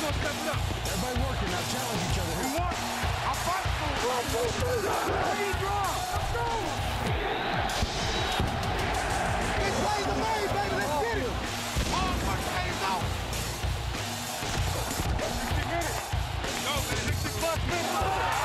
Everybody working now. Challenge each other. We want. I fight for it. Ready, draw. Let's go. Get plays the main, baby. Let's get it. All work pays off. 60 minutes. Go, man. 60-plus minutes.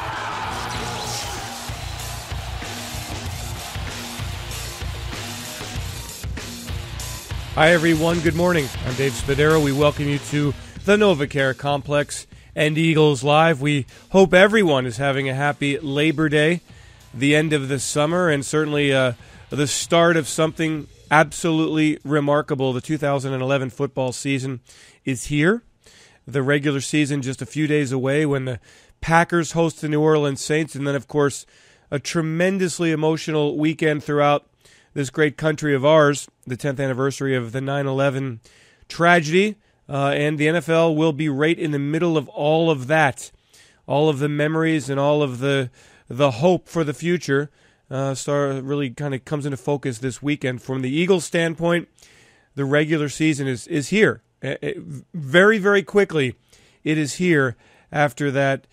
Hi, everyone. Good morning. I'm Dave Spadaro. We welcome you to the NovaCare Complex and Eagles Live. We hope everyone is having a happy Labor Day, the end of the summer, and certainly the start of something absolutely remarkable. The 2011 football season is here. The regular season just a few days away when the Packers host the New Orleans Saints, and then, of course, a tremendously emotional weekend throughout this great country of ours, the 10th anniversary of the 9/11 tragedy, and the NFL will be right in the middle of all of that. All of the memories and all of the hope for the future really kind of comes into focus this weekend. From the Eagles' standpoint, the regular season is here. Very, very quickly, it is here after that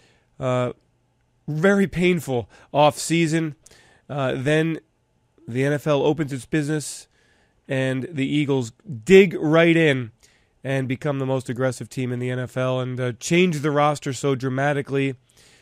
very painful off-season. Then the NFL opens its business, and the Eagles dig right in and become the most aggressive team in the NFL and change the roster so dramatically.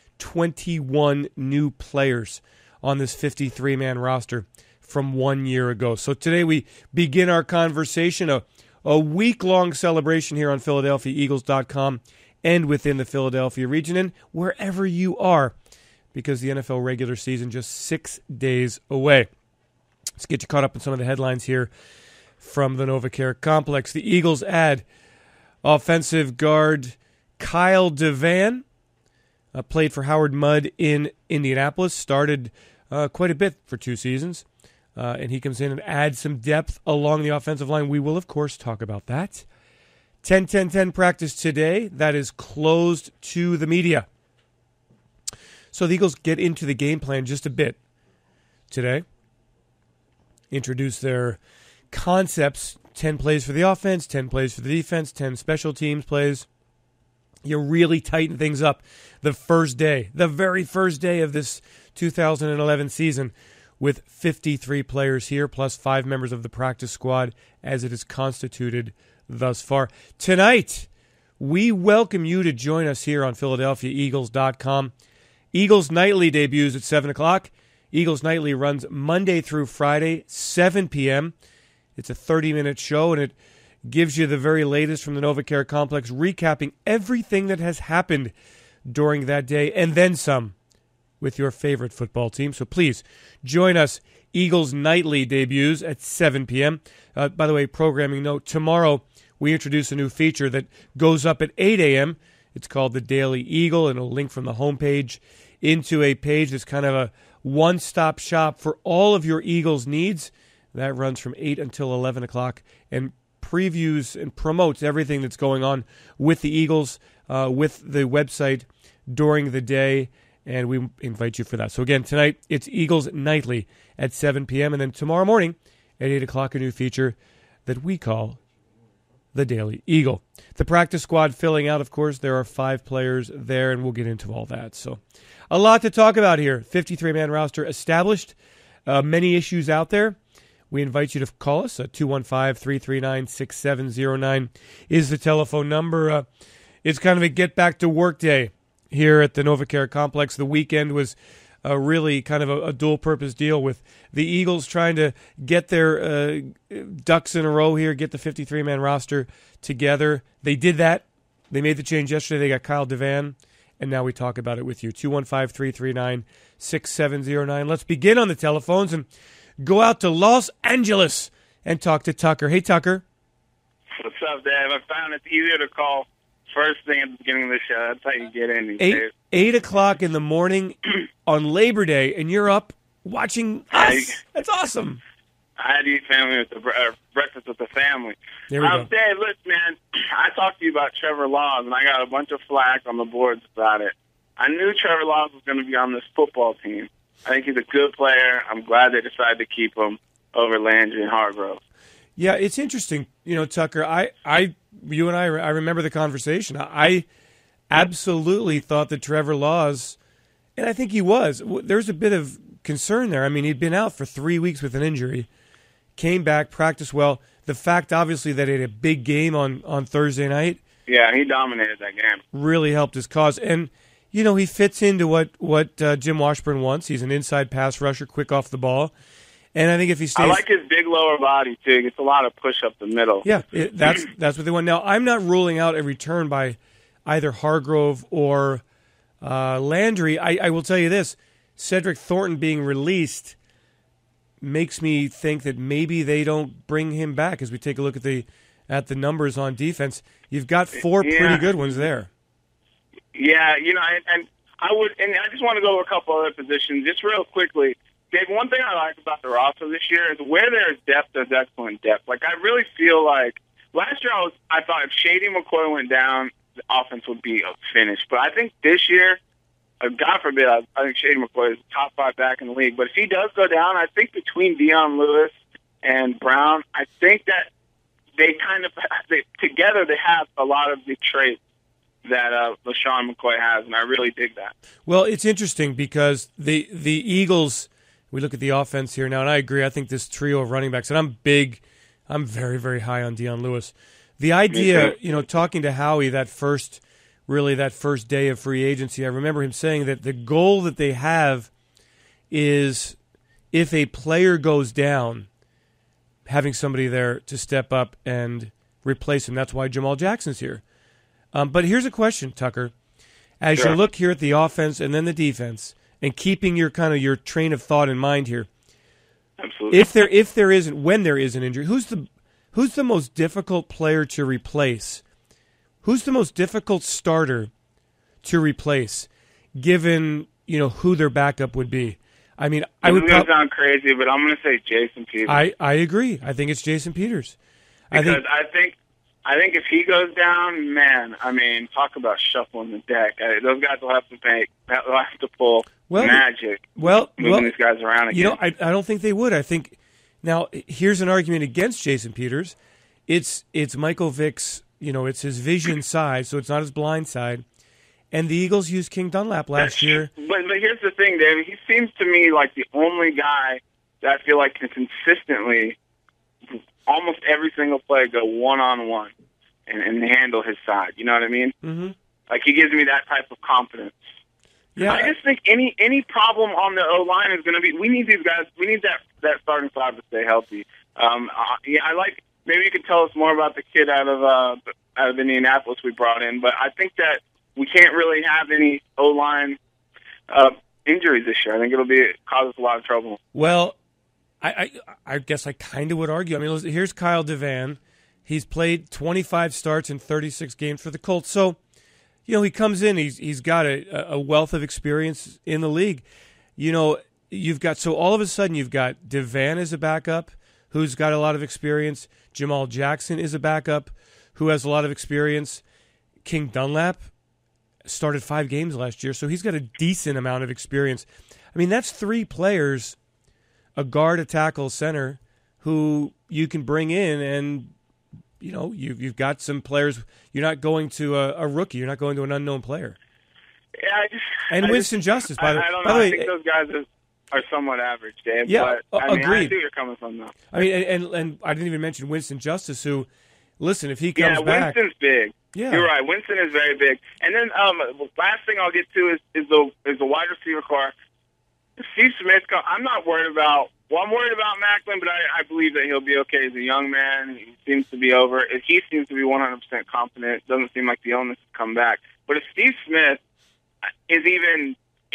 21 new players on this 53-man roster from 1 year ago. So today we begin our conversation, a week-long celebration here on PhiladelphiaEagles.com and within the Philadelphia region and wherever you are, because the NFL regular season just 6 days away. Let's get you caught up on some of the headlines here from the NovaCare Complex. The Eagles add offensive guard Kyle Devan, played for Howard Mudd in Indianapolis, started quite a bit for 2 seasons, and he comes in and adds some depth along the offensive line. We will, of course, talk about that. 10-10-10 practice today. That is closed to the media. So the Eagles get into the game plan just a bit today. Introduce their concepts, 10 plays for the offense, 10 plays for the defense, 10 special teams plays. You really tighten things up the very first day of this 2011 season with 53 players here, plus 5 members of the practice squad as it is constituted thus far. Tonight, we welcome you to join us here on PhiladelphiaEagles.com. Eagles Nightly debuts at 7 o'clock. Eagles Nightly runs Monday through Friday, 7 p.m. It's a 30-minute show, and it gives you the very latest from the NovaCare Complex, recapping everything that has happened during that day, and then some, with your favorite football team. So please, join us. Eagles Nightly debuts at 7 p.m. By the way, programming note, tomorrow we introduce a new feature that goes up at 8 a.m. It's called the Daily Eagle, and it'll link from the homepage into a page that's kind of a one-stop shop for all of your Eagles needs. That runs from 8 until 11 o'clock and previews and promotes everything that's going on with the Eagles, with the website during the day, and we invite you for that. So again, tonight it's Eagles Nightly at 7 p.m., and then tomorrow morning at 8 o'clock, a new feature that we call the Daily Eagle. The practice squad filling out, of course. There are 5 players there, and we'll get into all that. So a lot to talk about here. 53-man roster established. Many issues out there. We invite you to call us. 215-339-6709 is the telephone number. It's kind of a get-back-to-work day here at the NovaCare Complex. The weekend was really kind of a dual-purpose deal with the Eagles trying to get their ducks in a row here, get the 53-man roster together. They did that. They made the change yesterday. They got Kyle Devan, and now we talk about it with you. 215-339-6709. Let's begin on the telephones and go out to Los Angeles and talk to Tucker. Hey, Tucker. What's up, Dave? I found it's easier to call first thing at the beginning of the show. That's how you get in these days. 8 o'clock in the morning on Labor Day, and you're up watching us. That's awesome. I had to eat breakfast with the family. There we go. Dave, listen, man, I talked to you about Trevor Lawrence, and I got a bunch of flack on the boards about it. I knew Trevor Lawrence was going to be on this football team. I think he's a good player. I'm glad they decided to keep him over Landry and Hargrove. Yeah, it's interesting. Tucker, you and I remember the conversation. I absolutely thought that Trevor Laws, and I think he was, there's a bit of concern there. I mean, he'd been out for 3 weeks with an injury, came back, practiced well. The fact, obviously, that he had a big game on Thursday night. Yeah, he dominated that game. Really helped his cause. And, he fits into what Jim Washburn wants. He's an inside pass rusher, quick off the ball. And I think if he stays... I like his big lower body, too. He gets a lot of push up the middle. Yeah, that's what they want. Now, I'm not ruling out a return by either Hargrove or Landry. I will tell you this. Cedric Thornton being released makes me think that maybe they don't bring him back as we take a look at the numbers on defense. You've got four pretty good ones there. Yeah, and I just want to go over a couple other positions just real quickly. Dave, one thing I like about the roster this year is where there's depth, there's excellent depth. Like, I really feel like last year I thought if Shady McCoy went down, the offense would be finished. But I think this year, God forbid, I think Shady McCoy is top 5 back in the league. But if he does go down, I think between Dion Lewis and Brown, I think that they together they have a lot of the traits that LaShawn McCoy has, and I really dig that. Well, it's interesting because the Eagles, we look at the offense here now, and I agree. I think this trio of running backs, and I'm very, very high on Dion Lewis. The idea, talking to Howie that first day of free agency, I remember him saying that the goal that they have is if a player goes down, having somebody there to step up and replace him. That's why Jamal Jackson's here. But here's a question, Tucker. As you look here at the offense and then the defense, and keeping your train of thought in mind here, absolutely. When there is an injury, who's the most difficult player to replace? Who's the most difficult starter to replace, given who their backup would be? I mean, I would sound crazy, but I'm going to say Jason Peters. I agree. I think it's Jason Peters. Because I think if he goes down, man, I mean, talk about shuffling the deck. Those guys will have to pull magic. Moving these guys around again. I don't think they would. I think now here's an argument against Jason Peters. It's Michael Vick's. It's his vision side, so it's not his blind side. And the Eagles used King Dunlap last year. But here's the thing, David. He seems to me like the only guy that I feel like can consistently, almost every single play, go one-on-one and handle his side. You know what I mean? Mm-hmm. Like, he gives me that type of confidence. Yeah. I just think any problem on the O-line is going to be, we need these guys, we need that starting five to stay healthy. I like, maybe you could tell us more about the kid out of Indianapolis we brought in, but I think that we can't really have any O-line injuries this year. I think it'll cause us a lot of trouble. Well, I guess I kind of would argue. I mean, here's Kyle Devan. He's played 25 starts in 36 games for the Colts. So, he comes in. He's got a wealth of experience in the league. So all of a sudden you've got Devan as a backup who's got a lot of experience. Jamal Jackson is a backup who has a lot of experience. King Dunlap started 5 games last year, so he's got a decent amount of experience. I mean, that's 3 players, a guard, a tackle, center, who you can bring in, and you've got some players. You're not going to a rookie. You're not going to an unknown player. Yeah, Winston Justice, by the way. I think those guys are somewhat average, Dave. Yeah, but, agreed. I see where you're coming from, though. I mean, and I didn't even mention Winston Justice, who, listen, if he comes back, Winston's big. Yeah, you're right. Winston is very big. And then last thing I'll get to is the wide receiver core. Steve Smith. I'm not worried about. Well, I'm worried about Macklin, but I believe that he'll be okay. He's a young man. He seems to be over. He seems to be 100% confident. Doesn't seem like the illness has come back. But if Steve Smith is even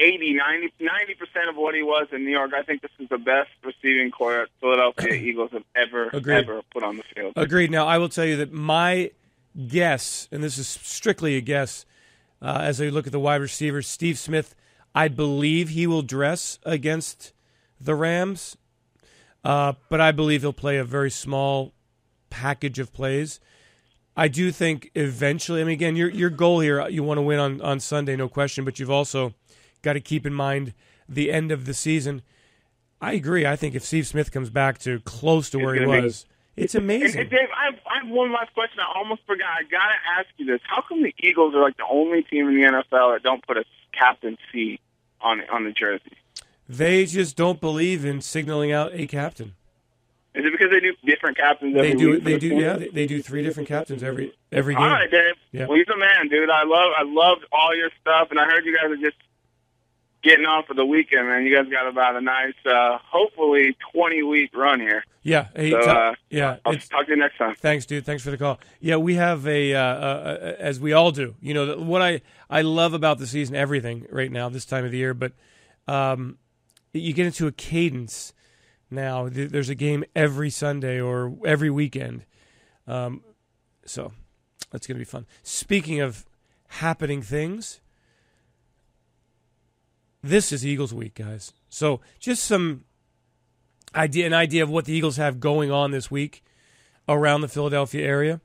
90% of what he was in New York, I think this is the best receiving core Philadelphia Eagles have ever put on the field. Agreed. Now, I will tell you that my guess, and this is strictly a guess, as I look at the wide receivers, Steve Smith, I believe he will dress against the Rams, but I believe he'll play a very small package of plays. I do think eventually, I mean, again, your goal here, you want to win on Sunday, no question, but you've also got to keep in mind the end of the season. I agree. I think if Steve Smith comes back to close to where he was, It's amazing. And Dave, I have one last question. I almost forgot. I got to ask you this. How come the Eagles are like the only team in the NFL that don't put a captain C on the jersey? They just don't believe in signaling out a captain. Is it because they do different captains every week? They do. Yeah, they do 3 different captains every game. All right, Dave. Yeah. Well, he's a man, dude. I loved all your stuff, and I heard you guys are just getting on for the weekend, man. You guys got about a nice, hopefully 20-week run here. Yeah. Hey, so, I'll talk to you next time. Thanks, dude. Thanks for the call. Yeah, we have as we all do. You know, what I love about the season, everything right now, this time of the year, but you get into a cadence now. There's a game every Sunday or every weekend. So that's going to be fun. Speaking of happening things, this is Eagles week, guys. So just an idea of what the Eagles have going on this week around the Philadelphia area.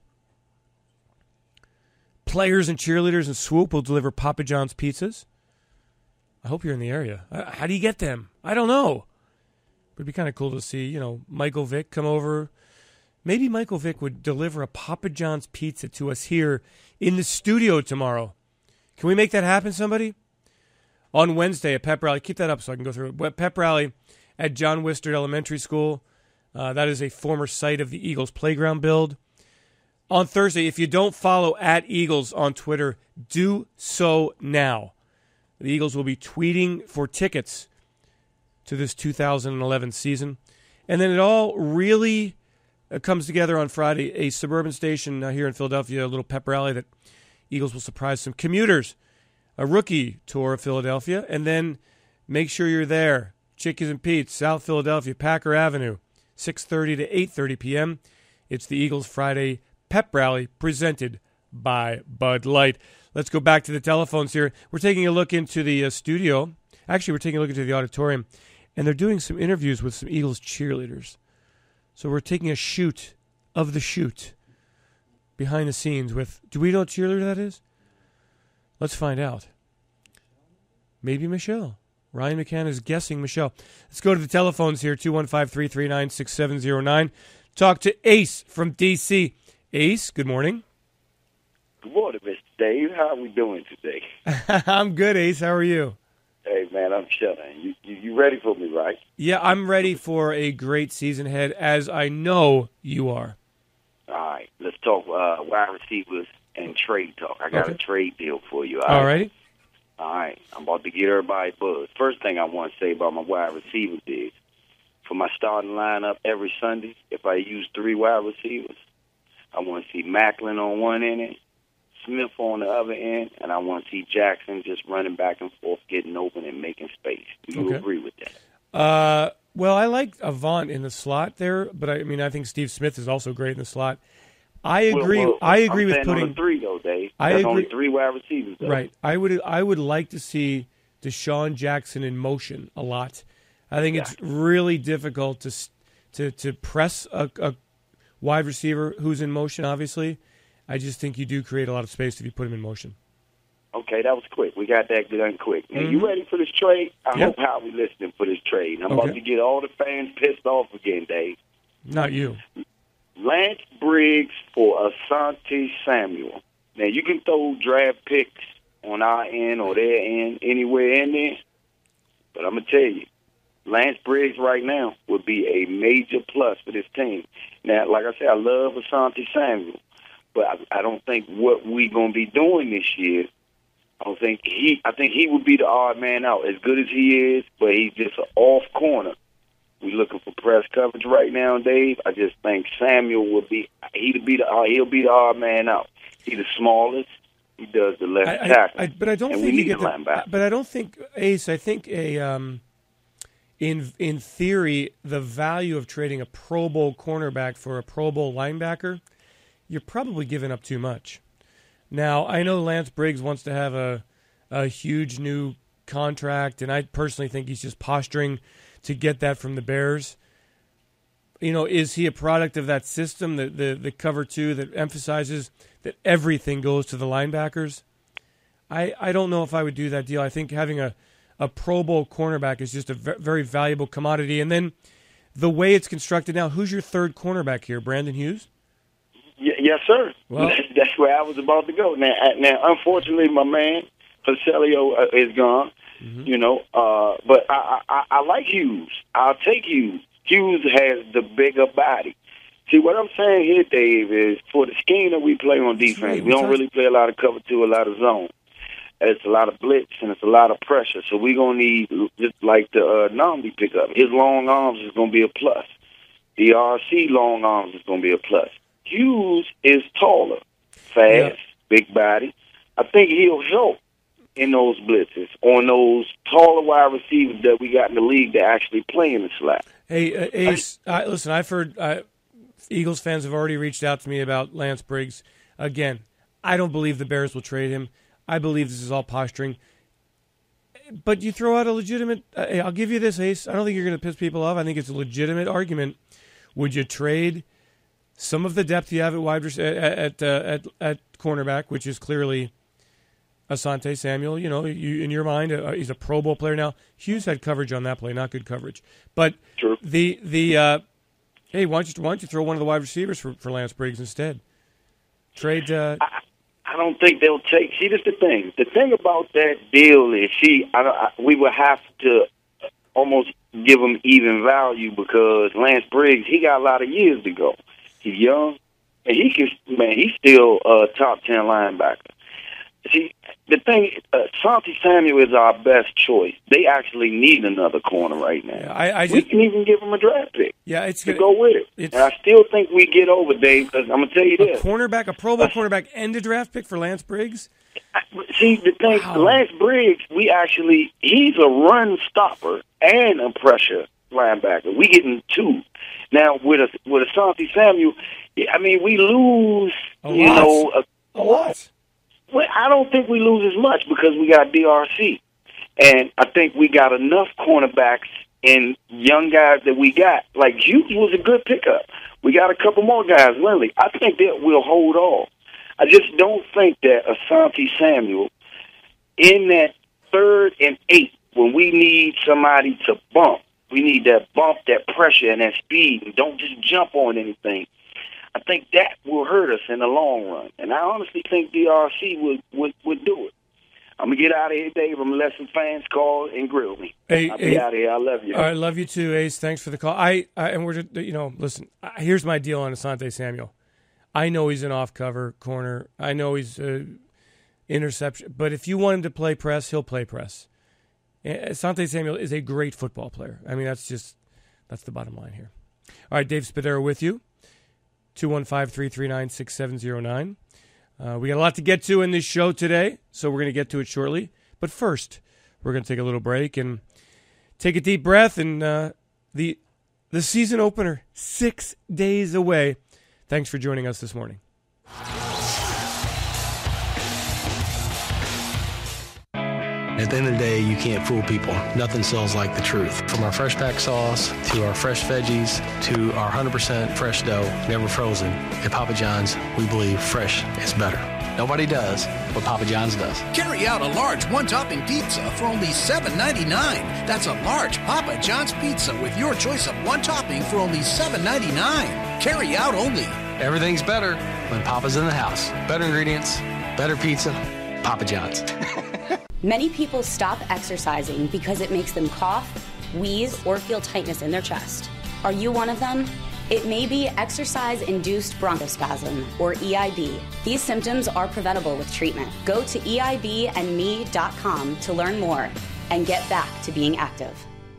Players and cheerleaders in Swoop will deliver Papa John's pizzas. I hope you're in the area. How do you get them? I don't know. It'd be kind of cool to see, Michael Vick come over. Maybe Michael Vick would deliver a Papa John's pizza to us here in the studio tomorrow. Can we make that happen, somebody? On Wednesday, a pep rally. Keep that up so I can go through it. Pep rally at John Wistard Elementary School. That is a former site of the Eagles playground build. On Thursday, if you don't follow @Eagles on Twitter, do so now. The Eagles will be tweeting for tickets to this 2011 season. And then it all really comes together on Friday. A suburban station here in Philadelphia, a little pep rally that Eagles will surprise some commuters. A rookie tour of Philadelphia, and then make sure you're there. Chickies and Pete's, South Philadelphia, Packer Avenue, 6:30 to 8:30 p.m. It's the Eagles Friday Pep Rally presented by Bud Light. Let's go back to the telephones here. We're taking a look into the studio. Actually, we're taking a look into the auditorium, and they're doing some interviews with some Eagles cheerleaders. So we're taking a shoot of the shoot behind the scenes with, do we know what cheerleader that is? Let's find out. Maybe Michelle. Ryan McCann is guessing Michelle. Let's go to the telephones here, 215-339-6709. Talk to Ace from D.C. Ace, good morning. Good morning, Mr. Dave. How are we doing today? I'm good, Ace. How are you? Hey, man, I'm chilling. You ready for me, right? Yeah, I'm ready for a great season ahead, as I know you are. All right. Let's talk wide receivers and trade talk. I got a trade deal for you. All right. All right. I'm about to get everybody buzzed. First thing I want to say about my wide receivers is, for my starting lineup every Sunday, if I use 3 wide receivers, I want to see Macklin on one end, Smith on the other end, and I want to see Jackson just running back and forth, getting open and making space. Do you agree with that? Well, I like Avant in the slot there, but I think Steve Smith is also great in the slot. I agree. I agree with putting on 3 though, Dave. That's only 3 wide receivers, though. Right. I would like to see Deshaun Jackson in motion a lot. I think it's really difficult to press a wide receiver who's in motion. Obviously, I just think you do create a lot of space if you put him in motion. Okay, that was quick. We got that done quick. Now, you ready for this trade? I hope Howie listening for this trade. I'm about to get all the fans pissed off again, Dave. Not you. Lance Briggs for Asante Samuel. Now, you can throw draft picks on our end or their end, anywhere in there. But I'm going to tell you, Lance Briggs right now would be a major plus for this team. Now, like I said, I love Asante Samuel. But I don't think what we're going to be doing this year, I think he would be the odd man out. As good as he is, but he's just an off corner. We're looking for press coverage right now, Dave. I just think Samuel he'll be the odd man out. He's the smallest. He does the left tackle. But I don't think you get that. But I don't think Ace. I think in theory, the value of trading a Pro Bowl cornerback for a Pro Bowl linebacker, you're probably giving up too much. Now, I know Lance Briggs wants to have a huge new contract, and I personally think he's just posturing to get that from the Bears. Is he a product of that system, the cover 2 that emphasizes that everything goes to the linebackers? I don't know if I would do that deal. I think having a Pro Bowl cornerback is just a very valuable commodity. And then the way it's constructed now, who's your third cornerback here? Brandon Hughes? Yes, sir. Well, that's where I was about to go. Now, unfortunately, my man Facilio is gone. Mm-hmm. But I like Hughes. I'll take Hughes. Hughes has the bigger body. See, what I'm saying here, Dave, is for the scheme that we play on defense, we don't really play a lot of cover two, a lot of zone. It's a lot of blitz, and it's a lot of pressure. So we're going to need, just like the Nnamdi pickup, his long arms is going to be a plus. The RC long arms is going to be a plus. Hughes is taller, fast, big body. I think he'll help in those blitzes on those taller wide receivers that we got in the league that actually play in the slot. Hey, Ace, listen, I've heard Eagles fans have already reached out to me about Lance Briggs. Again, I don't believe the Bears will trade him. I believe this is all posturing. But you throw out a legitimate I'll give you this, Ace. I don't think you're going to piss people off. I think it's a legitimate argument. Would you trade some of the depth you have at cornerback, which is clearly Asante Samuel? You know, in your mind, he's a Pro Bowl player now. Hughes had coverage on that play, not good coverage. But True. Hey, why don't you throw one of the wide receivers for Lance Briggs instead? Trade. I don't think they'll take. See, this is the thing. The thing about that deal is, we would have to almost give him even value because Lance Briggs, he got a lot of years to go. He's young, and he's still a top 10 linebacker. See, the thing, Asante Samuel is our best choice. They actually need another corner right now. Yeah, we can even give him a draft pick. Yeah, it's to go with it. And I still think we get over, Dave, because I'm going to tell you this. A Pro Bowl cornerback, and a draft pick for Lance Briggs? See, the thing, Lance Briggs, he's a run stopper and a pressure linebacker. We getting two. Now, with Asante Samuel, we lose, a lot. Well, I don't think we lose as much because we got DRC. And I think we got enough cornerbacks and young guys that we got. Like, Hughes was a good pickup. We got a couple more guys, Lindley. I think that we'll hold off. I just don't think that Asante Samuel, in that 3rd and 8, when we need somebody to bump, we need that bump, that pressure, and that speed, and don't just jump on anything. I think that will hurt us in the long run. And I honestly think DRC would do it. I'm going to get out of here, Dave. I'm going to let some fans call and grill me. I'll be out of here. I love you. I love you too, Ace. Thanks for the call. And we're just, listen, here's my deal on Asante Samuel. I know he's an off-cover corner. I know he's interception. But if you want him to play press, he'll play press. Asante Samuel is a great football player. That's the bottom line here. All right, Dave Spadaro with you. 215-339-6709. We got a lot to get to in this show today, so we're going to get to it shortly. But first, we're going to take a little break and take a deep breath. And the season opener, 6 days away. Thanks for joining us this morning. At the end of the day, you can't fool people. Nothing sells like the truth. From our fresh pack sauce, to our fresh veggies, to our 100% fresh dough, never frozen. At Papa John's, we believe fresh is better. Nobody does what Papa John's does. Carry out a large one-topping pizza for only $7.99. That's a large Papa John's pizza with your choice of one topping for only $7.99. Carry out only. Everything's better when Papa's in the house. Better ingredients, better pizza, Papa John's. Many people stop exercising because it makes them cough, wheeze, or feel tightness in their chest. Are you one of them? It may be exercise-induced bronchospasm, or EIB. These symptoms are preventable with treatment. Go to EIBandme.com to learn more and get back to being active.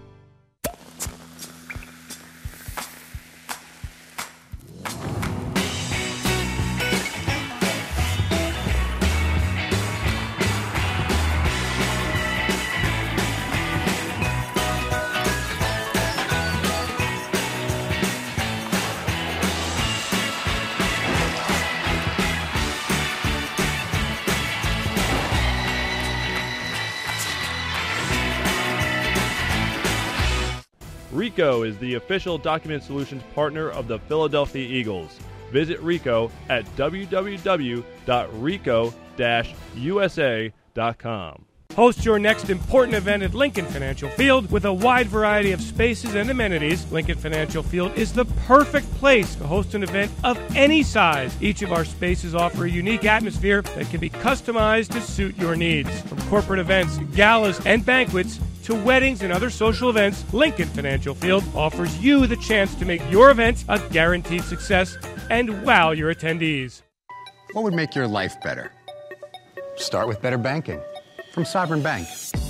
Ricoh is the official document solutions partner of the Philadelphia Eagles. Visit Ricoh at www.ricoh-usa.com. Host your next important event at Lincoln Financial Field. With a wide variety of spaces and amenities, Lincoln Financial Field is the perfect place to host an event of any size. Each of our spaces offer a unique atmosphere that can be customized to suit your needs. From corporate events, galas, and banquets, to weddings and other social events, Lincoln Financial Field offers you the chance to make your event a guaranteed success and wow your attendees. What would make your life better? Start with better banking from Sovereign Bank.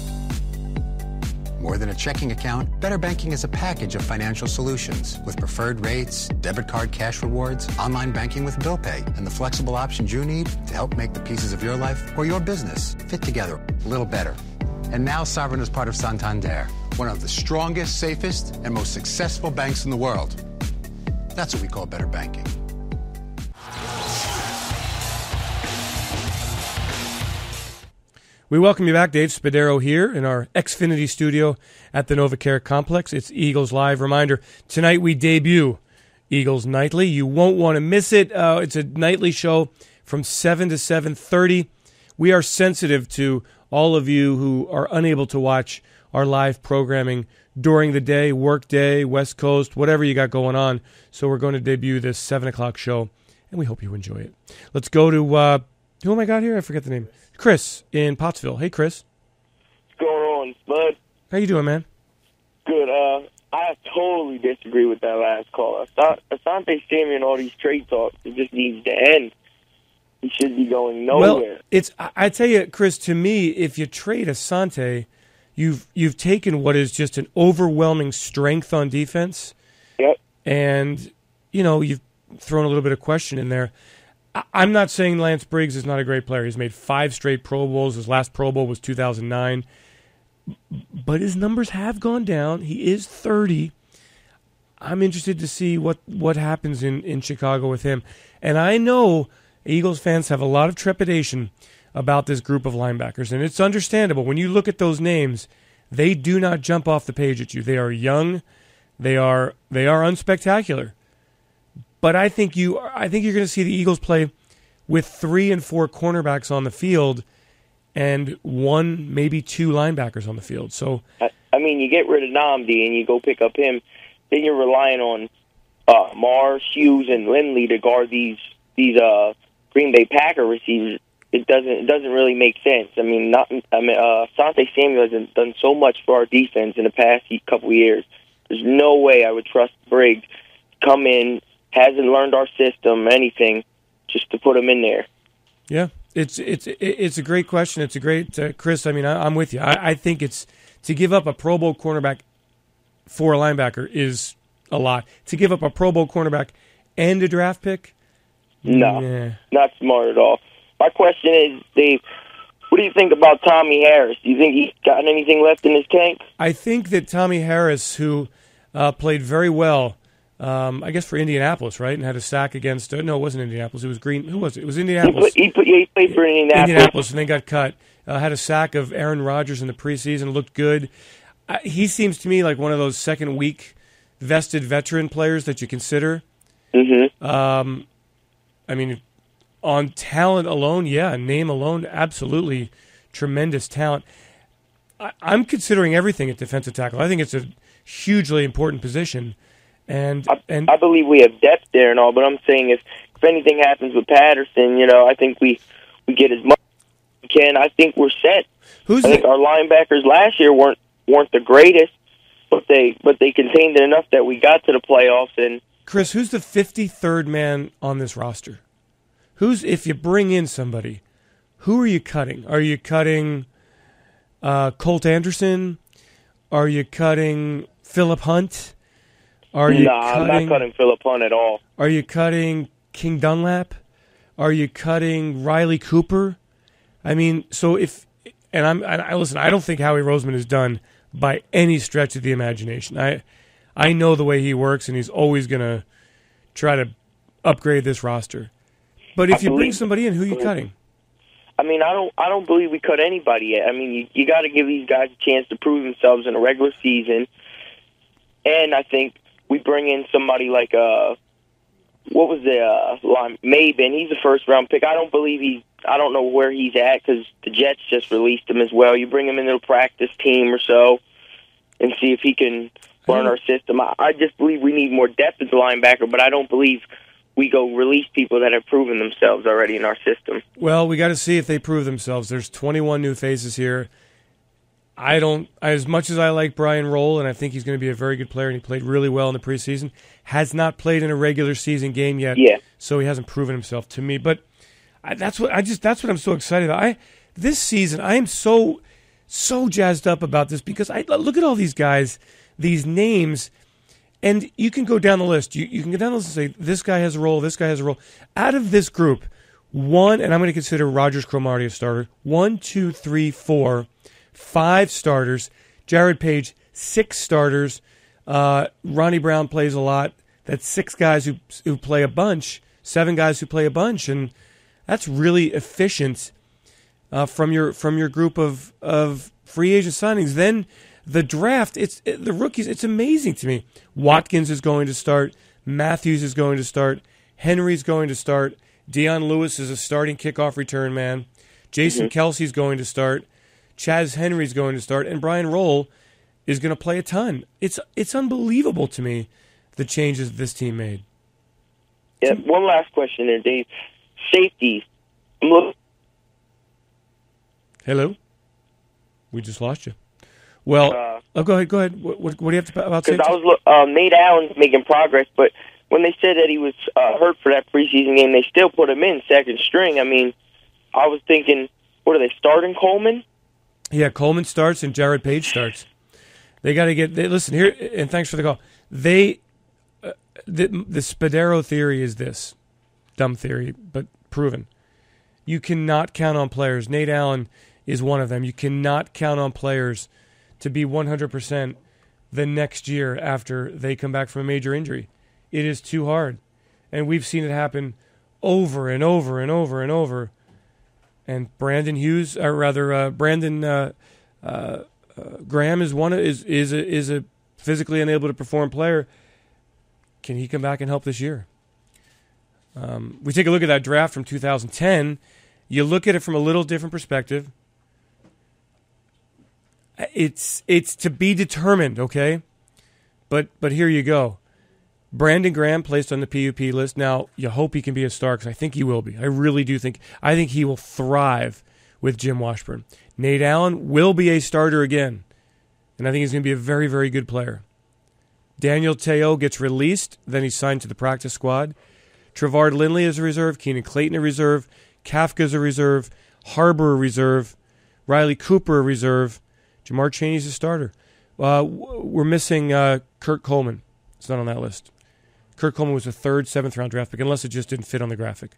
More than a checking account, Better Banking is a package of financial solutions with preferred rates, debit card cash rewards, online banking with bill pay, and the flexible options you need to help make the pieces of your life or your business fit together a little better. And now Sovereign is part of Santander, one of the strongest, safest, and most successful banks in the world. That's what we call better banking. We welcome you back. Dave Spadaro here in our Xfinity studio at the NovaCare Complex. It's Eagles Live. Reminder, tonight we debut Eagles Nightly. You won't want to miss it. It's a nightly show from 7 to 7:30. We are sensitive to all of you who are unable to watch our live programming during the day, work day, West Coast, whatever you got going on. So we're going to debut this 7 o'clock show, and we hope you enjoy it. Let's go to, who am I got here? I forget the name. Chris in Pottsville. Hey, Chris. What's going on, bud? How you doing, man? Good. I totally disagree with that last call. Asante Samuel and all these trade talks, it just needs to end. He should be going nowhere. Well, I tell you, Chris, to me, if you trade Asante, you've taken what is just an overwhelming strength on defense. Yep. And, you've thrown a little bit of question in there. I'm not saying Lance Briggs is not a great player. He's made 5 straight Pro Bowls. His last Pro Bowl was 2009. But his numbers have gone down. He is 30. I'm interested to see what happens in Chicago with him. And I know Eagles fans have a lot of trepidation about this group of linebackers, and it's understandable. When you look at those names, they do not jump off the page at you. They are young. They are unspectacular. But I think you're going to see the Eagles play with 3 and 4 cornerbacks on the field and 1, maybe 2 linebackers on the field. So, I mean, you get rid of Nnamdi and you go pick up him, then you're relying on Mars, Hughes, and Lindley to guard these Green Bay Packer receivers. It doesn't really make sense. I mean, Asante Samuel has done so much for our defense in the past couple of years. There's no way I would trust Briggs to come in. Hasn't learned our system, anything, just to put him in there. Yeah, it's a great question. It's a great, Chris, I mean, I'm with you. I think it's, to give up a Pro Bowl cornerback for a linebacker is a lot. To give up a Pro Bowl cornerback and a draft pick? No, not smart at all. My question is, Dave, what do you think about Tommy Harris? Do you think he's got anything left in his tank? I think that Tommy Harris, who played very well, I guess for Indianapolis, right, and had a sack against. No, it wasn't Indianapolis. It was Green. Who was it? It was Indianapolis. He played for Indianapolis. And then got cut. Had a sack of Aaron Rodgers in the preseason. Looked good. He seems to me like one of those second-week vested veteran players that you consider. Mm-hmm. I mean, on talent alone, yeah, name alone, absolutely tremendous talent. I'm considering everything at defensive tackle. I think it's a hugely important position. And I believe we have depth there and all, but I'm saying if anything happens with Patterson, I think we get as much as we can. I think we're set. I think our linebackers last year weren't the greatest, but they contained it enough that we got to the playoffs. And Chris, who's the 53rd man on this roster? If you bring in somebody, who are you cutting? Are you cutting Colt Anderson? Are you cutting Phillip Hunt? I'm not cutting Phillip Hunt at all. Are you cutting King Dunlap? Are you cutting Riley Cooper? I mean, so listen, I don't think Howie Roseman is done by any stretch of the imagination. I know the way he works, and he's always going to try to upgrade this roster. But if you bring somebody in, who are you cutting? I mean, I don't believe we cut anybody yet. I mean, you got to give these guys a chance to prove themselves in a regular season. And I think we bring in somebody like Maben. He's a first-round pick. I don't believe I don't know where he's at because the Jets just released him as well. You bring him into a practice team or so and see if he can learn our system. I just believe we need more depth at the linebacker, but I don't believe we go release people that have proven themselves already in our system. Well, we got to see if they prove themselves. There's 21 new faces here. As much as I like Brian Roll, and I think he's going to be a very good player, and he played really well in the preseason, has not played in a regular season game yet. Yeah. So he hasn't proven himself to me. But that's what I'm so excited about. This season, I am so jazzed up about this because I look at all these guys, these names, and you can go down the list. You can go down the list and say, this guy has a role, this guy has a role. Out of this group, and I'm going to consider Rogers Cromartie a starter, 1, 2, 3, 4, 5 starters. Jared Page, 6 starters. Ronnie Brown plays a lot. That's 6 guys who play a bunch, 7 guys who play a bunch, and that's really efficient from your group of free agent signings. Then the draft, the rookies. It's amazing to me. Watkins is going to start. Matthews is going to start. Henry's going to start. Deion Lewis is a starting kickoff return man. Jason Kelsey's going to start. Chaz Henry's going to start, and Brian Roll is going to play a ton. It's unbelievable to me the changes this team made. Yeah, one last question there, Dave. Safeties. Hello? We just lost you. Well, go ahead. What do you have to about safety? Because Nate Allen's making progress, but when they said that he was hurt for that preseason game, they still put him in second string. I mean, I was thinking, what are they starting Coleman? Yeah, Coleman starts and Jared Page starts. They got to listen here, and thanks for the call. The Spadero theory is this dumb theory, but proven. You cannot count on players. Nate Allen is one of them. You cannot count on players to be 100% the next year after they come back from a major injury. It is too hard, and we've seen it happen over and over and over and over. And Brandon Graham is a physically unable to perform player. Can he come back and help this year? We take a look at that draft from 2010. You look at it from a little different perspective. It's to be determined, okay? But here you go. Brandon Graham placed on the PUP list. Now, you hope he can be a star because I think he will be. I really do think. I think he will thrive with Jim Washburn. Nate Allen will be a starter again, and I think he's going to be a very, very good player. Daniel Te'o gets released. Then he's signed to the practice squad. Trevard Lindley is a reserve. Keenan Clayton a reserve. Kafka's a reserve. Harbor a reserve. Riley Cooper a reserve. Jamar Chaney's a starter. We're missing Kurt Coleman. It's not on that list. Kurt Coleman was a 3rd, 7th round draft pick, unless it just didn't fit on the graphic.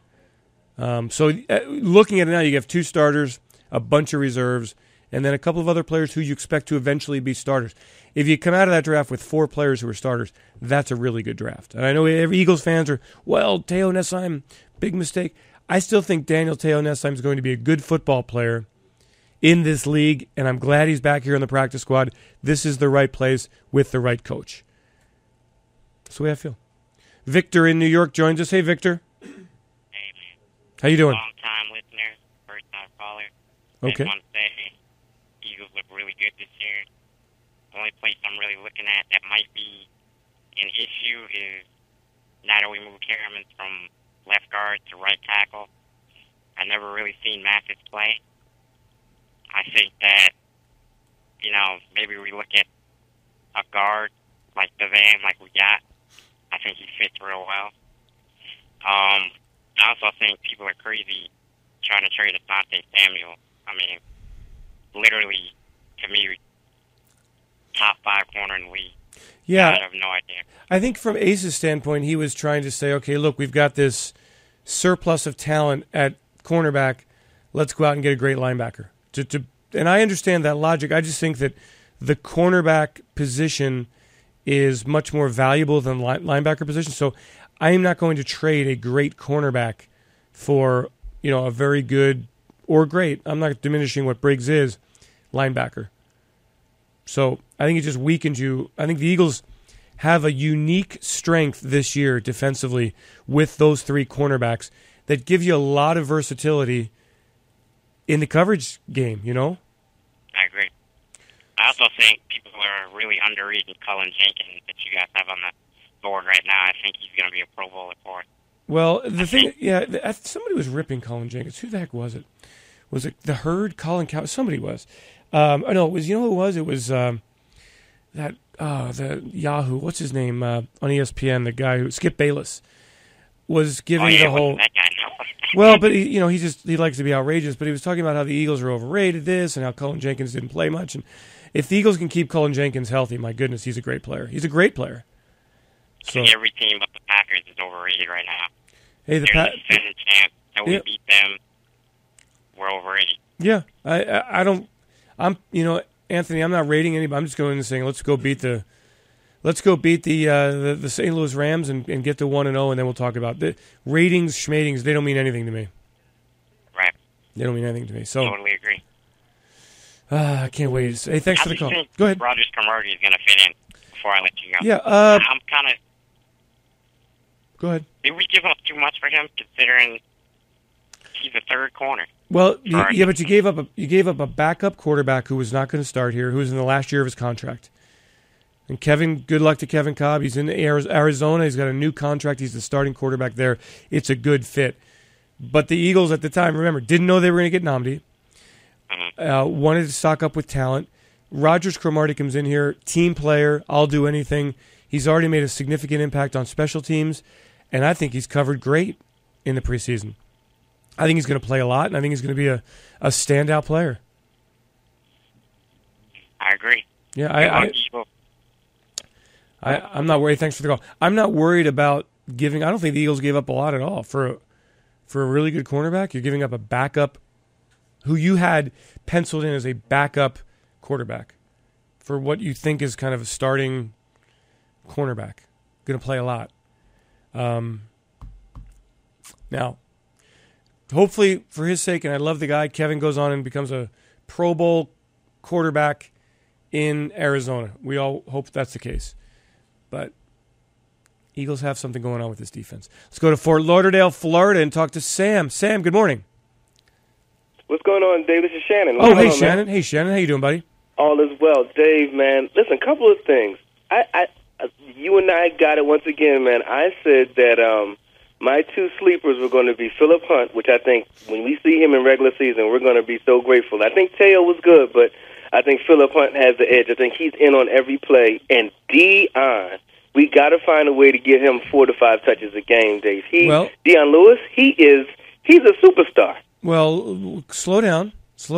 So looking at it now, you have 2 starters, a bunch of reserves, and then a couple of other players who you expect to eventually be starters. If you come out of that draft with 4 players who are starters, that's a really good draft. And I know every Eagles fans are, Teo Nessheim, big mistake. I still think Daniel Teo Nessheim is going to be a good football player in this league, and I'm glad he's back here on the practice squad. This is the right place with the right coach. That's the way I feel. Victor in New York joins us. Hey, Victor. Hey, man. How you doing? Long-time listener, first-time caller. Okay. I just want to say Eagles look really good this year. The only place I'm really looking at that might be an issue is now that we moved Harriman from left guard to right tackle. I never really seen Mathis play. I think that, maybe we look at a guard like Devan, like we got. I think he fits real well. I also think people are crazy trying to trade Asante Samuel. I mean, literally, to me, top 5 corner in the league. Yeah. I have no idea. I think from Ace's standpoint, he was trying to say, okay, look, we've got this surplus of talent at cornerback. Let's go out and get a great linebacker. And I understand that logic. I just think that the cornerback position is much more valuable than linebacker position. So I am not going to trade a great cornerback for, a very good or great, I'm not diminishing what Briggs is, linebacker. So I think it just weakens you. I think the Eagles have a unique strength this year defensively with those 3 cornerbacks that give you a lot of versatility in the coverage game, you know? I agree. I also think people are really underrating Cullen Jenkins that you guys have on the board right now. I think he's going to be a Pro Bowler for it. Well, the thing, somebody was ripping Cullen Jenkins. Who the heck was it? Was it the Herd? Colin Cow? Somebody was. No, it was. You know who it was? It was the Yahoo. What's his name on ESPN? The guy who Skip Bayless was giving the whole. That guy now. Well, but he likes to be outrageous. But he was talking about how the Eagles are overrated this and how Cullen Jenkins didn't play much. And if the Eagles can keep Cullen Jenkins healthy, my goodness, he's a great player. He's a great player. So every team but the Packers is overrated right now. Hey, there's a sudden chance that we beat them. We're overrated. Yeah, I don't. I'm Anthony. I'm not rating anybody. I'm just going and saying let's go beat the St. Louis Rams and get to 1-0, and then we'll talk about the ratings, schmatings. They don't mean anything to me. Right. They don't mean anything to me. So totally agree. I can't wait. Hey, thanks for the call. Go ahead. Rogers Cromartie is going to fit in before I let you go. Yeah. I'm kind of. Go ahead. Did we give up too much for him, considering he's a third corner? Well, yeah, but you gave up a backup quarterback who was not going to start here, who was in the last year of his contract. And good luck to Kevin Cobb. He's in Arizona. He's got a new contract. He's the starting quarterback there. It's a good fit. But the Eagles at the time, remember, didn't know they were going to get Nnamdi. Wanted to stock up with talent. Rogers Cromartie comes in here, team player. I'll do anything. He's already made a significant impact on special teams, and I think he's covered great in the preseason. I think he's going to play a lot, and I think he's going to be a standout player. I agree. Yeah, I'm not worried. Thanks for the call. I'm not worried about giving. I don't think the Eagles gave up a lot at all for a really good cornerback. You're giving up a backup who you had penciled in as a backup quarterback for what you think is kind of a starting cornerback. Going to play a lot. Now, hopefully for his sake, and I love the guy, Kevin goes on and becomes a Pro Bowl quarterback in Arizona. We all hope that's the case. But Eagles have something going on with this defense. Let's go to Fort Lauderdale, Florida, and talk to Sam. Sam, good morning. What's going on, Dave? This is Shannon. Hey, Shannon. Hey, Shannon. How you doing, buddy? All is well. Dave, man, listen, a couple of things. You and I got it once again, man. I said that my two sleepers were going to be Philip Hunt, which I think when we see him in regular season, we're going to be so grateful. I think Teo was good, but I think Philip Hunt has the edge. I think he's in on every play. And Dion, we got to find a way to get him 4 to 5 touches a game, Dave. Dion Lewis, he's a superstar. Well, slow down.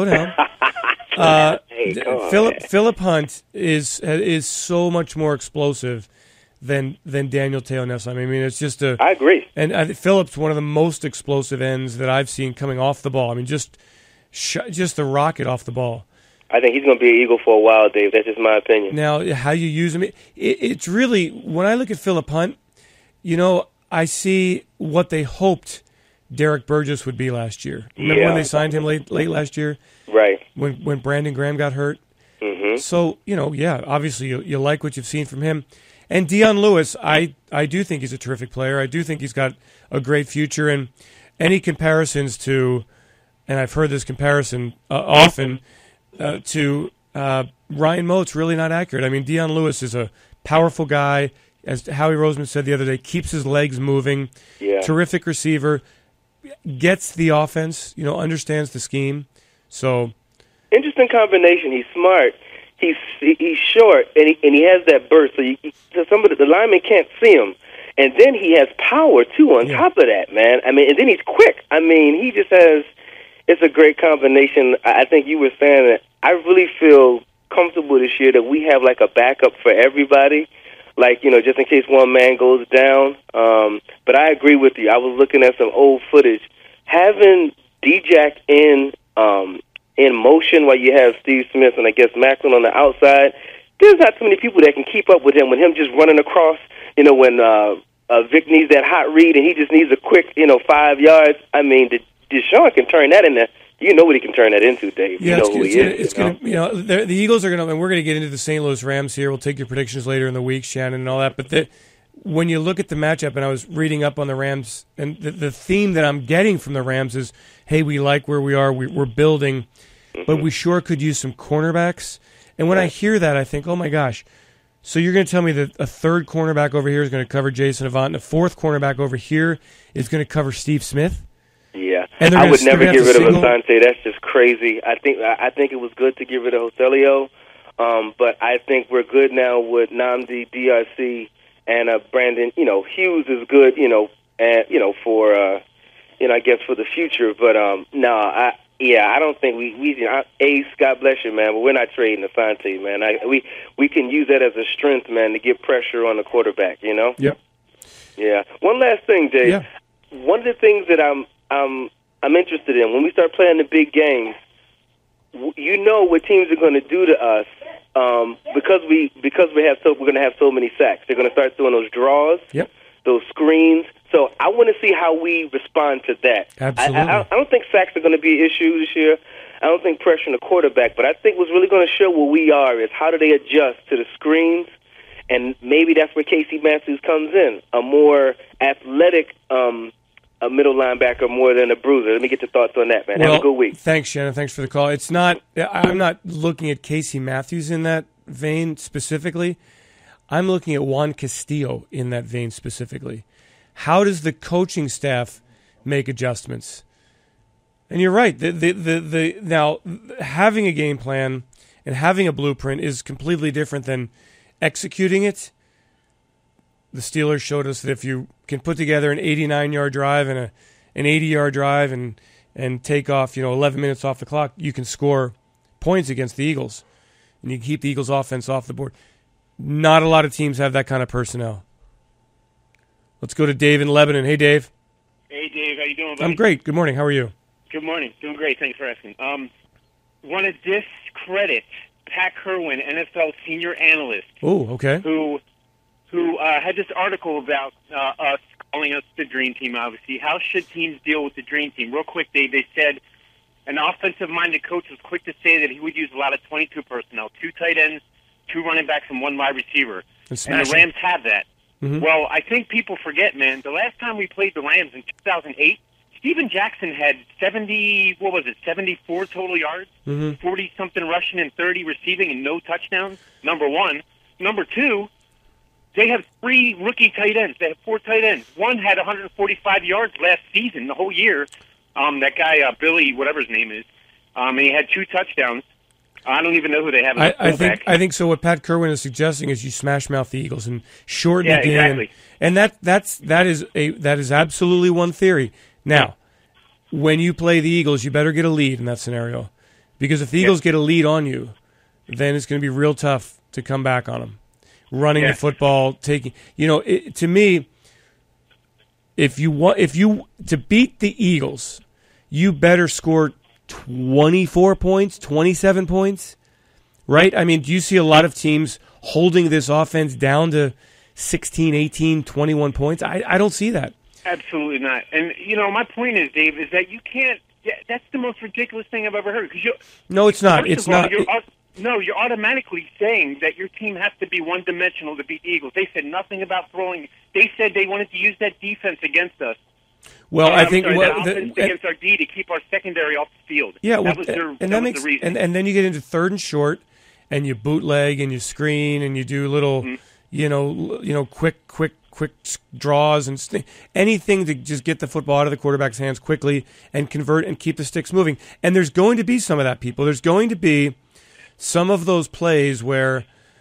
Philip Hunt is so much more explosive than Daniel Teonessa. I mean, it's just I agree. And Philip's one of the most explosive ends that I've seen coming off the ball. I mean, just the rocket off the ball. I think he's going to be an Eagle for a while, Dave. That's just my opinion. Now, how you use him, it's really, when I look at Philip Hunt, I see what they hoped Derek Burgess would be last year. Remember when they signed him late last year? Right. When Brandon Graham got hurt? Mm-hmm. So, obviously you like what you've seen from him. And Dion Lewis, I do think he's a terrific player. I do think he's got a great future. And any comparisons to, and I've heard this comparison often, to Ryan Moat's really not accurate. I mean, Dion Lewis is a powerful guy. As Howie Roseman said the other day, keeps his legs moving. Yeah. Terrific receiver. Gets the offense, understands the scheme. So interesting combination. He's smart. He's short, and he has that burst. So somebody, the lineman can't see him, and then he has power too. On top of that, man. I mean, and then he's quick. I mean, he just has. It's a great combination. I think you were saying that. I really feel comfortable this year that we have like a backup for everybody. Like, just in case one man goes down. But I agree with you. I was looking at some old footage. Having D-Jack in motion while you have Steve Smith and I guess Macklin on the outside, there's not too many people that can keep up with him. When him just running across, when Vic needs that hot read and he just needs a quick, 5 yards. I mean, Deshaun can turn that into. You know what he can turn that into, Dave. Yeah, you know who he is. The Eagles are going to, and we're going to get into the St. Louis Rams here. We'll take your predictions later in the week, Shannon, and all that. But when you look at the matchup, and I was reading up on the Rams, and the theme that I'm getting from the Rams is, hey, we like where we are, we're building, but we sure could use some cornerbacks. And when I hear that, I think, oh, my gosh. So you're going to tell me that a third cornerback over here is going to cover Jason Avant, and a fourth cornerback over here is going to cover Steve Smith? Yeah. And I would never get rid of Asante. That's just crazy. I think it was good to get rid of Joselio, but I think we're good now with Nnamdi, DRC, and Brandon. Hughes is good, and for I guess for the future. But I don't think we Ace, God bless you, man, but we're not trading Asante, man. We can use that as a strength, man, to get pressure on the quarterback, Yep. Yeah. One last thing, Jay. Yeah. One of the things that I'm interested in when we start playing the big games, what teams are going to do to us because we're going to have so many sacks. They're going to start throwing those draws, those screens. So I want to see how we respond to that. Absolutely. I don't think sacks are going to be an issue this year. I don't think pressure on the quarterback, but I think what's really going to show where we are is how do they adjust to the screens, and maybe that's where Casey Matthews comes in, a more athletic a middle linebacker more than a bruiser. Let me get your thoughts on that, man. Well, have a good week. Thanks, Shannon. Thanks for the call. I'm not looking at Casey Matthews in that vein specifically. I'm looking at Juan Castillo in that vein specifically. How does the coaching staff make adjustments? And you're right. Now, having a game plan and having a blueprint is completely different than executing it. The Steelers showed us that if you can put together an 89-yard drive and an 80-yard drive and take off 11 minutes off the clock, you can score points against the Eagles, and you can keep the Eagles' offense off the board. Not a lot of teams have that kind of personnel. Let's go to Dave in Lebanon. Hey, Dave. Hey, Dave. How you doing, buddy? I'm great. Good morning. How are you? Good morning. Doing great. Thanks for asking. Want to discredit Pat Kerwin, NFL senior analyst. Oh, okay. Who had this article about us calling us the dream team, obviously. How should teams deal with the dream team? Real quick, Dave, they said an offensive-minded coach was quick to say that he would use a lot of 22 personnel, 2 tight ends, 2 running backs, and 1 wide receiver. And the Rams have that. Mm-hmm. Well, I think people forget, man, the last time we played the Rams in 2008, Steven Jackson had 74 total yards, 40-something rushing and 30 receiving and no touchdowns, number one. Number two, they have 3 rookie tight ends. They have 4 tight ends. One had 145 yards last season, the whole year. That guy, Billy, whatever his name is, and he had 2 touchdowns. I don't even know who they have. I think so. What Pat Kerwin is suggesting is you smash mouth the Eagles and shorten the game. Exactly. And that is absolutely one theory. Now, when you play the Eagles, you better get a lead in that scenario, because if the Eagles get a lead on you, then it's going to be real tough to come back on them. Running the football, taking to me, if you to beat the Eagles, you better score 24 points, 27 points, right? I mean, do you see a lot of teams holding this offense down to 16, 18, 21 points? I don't see that. Absolutely not. And, my point is, Dave, is that you can't – that's the most ridiculous thing I've ever heard. No, it's not. It's not. You're automatically saying that your team has to be one-dimensional to beat the Eagles. They said nothing about throwing. They said they wanted to use that defense against us. Well, I think against our D to keep our secondary off the field. Yeah, that was the reason. And then you get into 3rd and short, and you bootleg and you screen and you do little, quick draws and anything to just get the football out of the quarterback's hands quickly and convert and keep the sticks moving. And there's going to be some of that, people. There's going to be some of those plays where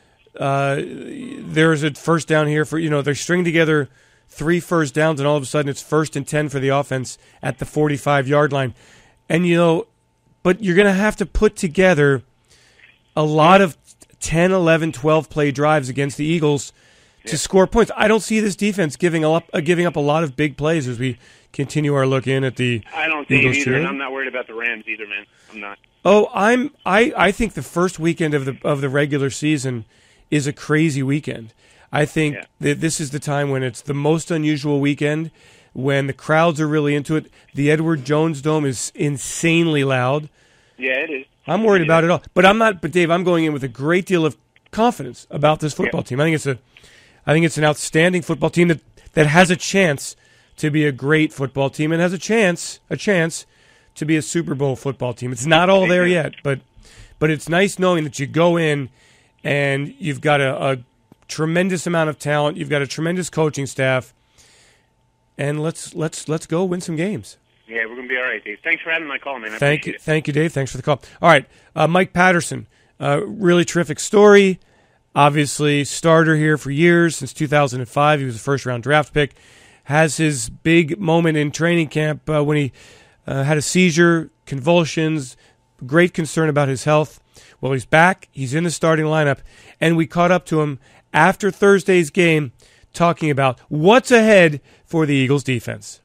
there's a first down here for they're stringing together 3 first downs, and all of a sudden it's 1st and 10 for the offense at the 45-yard line. And, but you're going to have to put together a lot of 10, 11, 12-play drives against the Eagles to score points. I don't see this defense giving up a lot of big plays as we continue our look in at the I don't see it either, and I'm not worried about the Rams either, man. I'm not. Oh, I think the first weekend of the regular season is a crazy weekend. I think that this is the time when it's the most unusual weekend, when the crowds are really into it. The Edward Jones Dome is insanely loud. Yeah, it is. I'm worried about it all. But I'm not. But Dave, I'm going in with a great deal of confidence about this football team. I I think it's an outstanding football team that has a chance to be a great football team and has a chance to be a Super Bowl football team. It's not all there yet, but it's nice knowing that you go in and you've got a tremendous amount of talent, you've got a tremendous coaching staff, and let's go win some games. Yeah, we're going to be all right, Dave. Thanks for having my call, man. Thank you, Dave. Thanks for the call. All right, Mike Patterson, really terrific story. Obviously, starter here for years, since 2005. He was a first-round draft pick. Has his big moment in training camp when he had a seizure, convulsions, great concern about his health. Well, he's back. He's in the starting lineup, and we caught up to him after Thursday's game talking about what's ahead for the Eagles defense.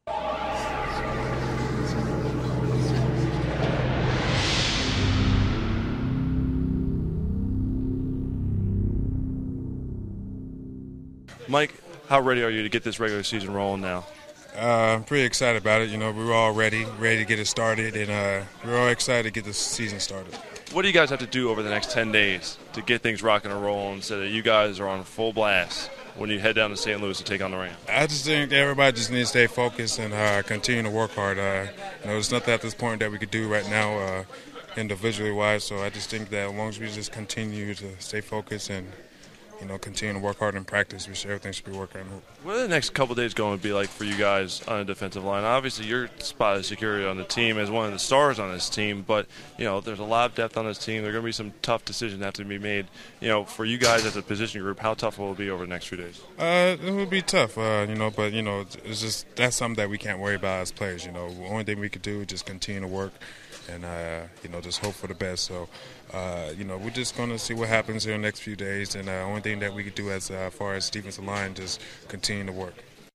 Mike, how ready are you to get this regular season rolling now? I'm pretty excited about it. You know, we were all ready to get it started, and we're all excited to get the season started. What do you guys have to do over the next 10 days to get things rocking and rolling so that you guys are on full blast when you head down to St. Louis to take on the Rams? I just think everybody just needs to stay focused and continue to work hard. There's nothing at this point that we could do right now individually-wise, so I just think that as long as we just continue to stay focused and continue to work hard in practice, everything should be working out. What are the next couple of days going to be like for you guys on a defensive line? Obviously, your spot of security on the team as one of the stars on this team, but there's a lot of depth on this team. There are going to be some tough decisions that have to be made. For you guys as a position group, how tough will it be over the next few days? It will be tough, but it's just that's something that we can't worry about as players. The only thing we could do is just continue to work and just hope for the best. So we're just going to see what happens here in the next few days, and the only thing that we could do as far as defensive line, just continue to work.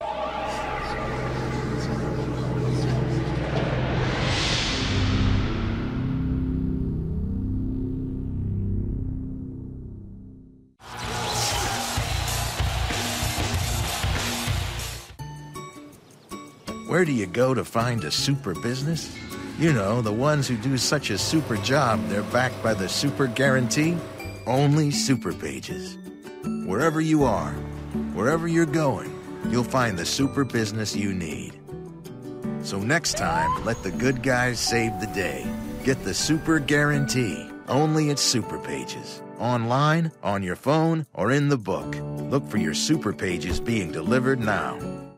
Where do you go to find a super business? You know, the ones who do such a super job, they're backed by the super guarantee. Only Super Pages. Wherever you are, wherever you're going, you'll find the super business you need. So next time, let the good guys save the day. Get the super guarantee, only at Super Pages. Online, on your phone, or in the book. Look for your Super Pages being delivered now.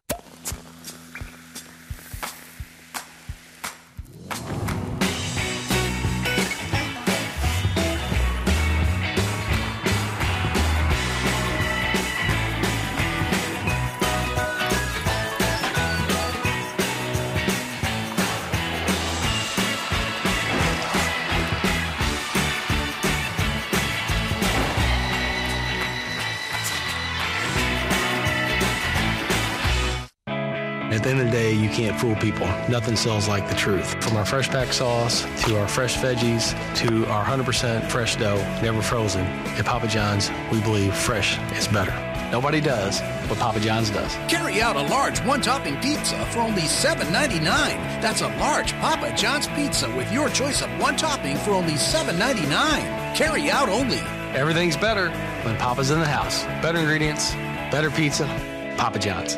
At the end of the day, you can't fool people. Nothing sells like the truth. From our fresh pack sauce, to our fresh veggies, to our 100% fresh dough, never frozen. At Papa John's, we believe fresh is better. Nobody does what Papa John's does. Carry out a large one-topping pizza for only $7.99. That's a large Papa John's pizza with your choice of one topping for only $7.99. Carry out only. Everything's better when Papa's in the house. Better ingredients, better pizza, Papa John's.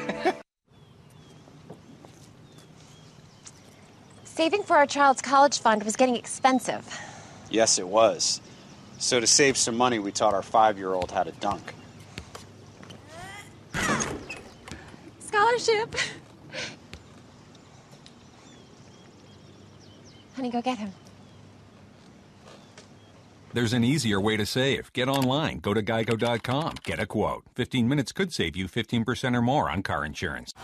Saving for our child's college fund was getting expensive. Yes, it was. So to save some money, we taught our 5-year-old how to dunk. Scholarship. Honey, go get him. There's an easier way to save. Get online. Go to geico.com. Get a quote. 15 minutes could save you 15% or more on car insurance.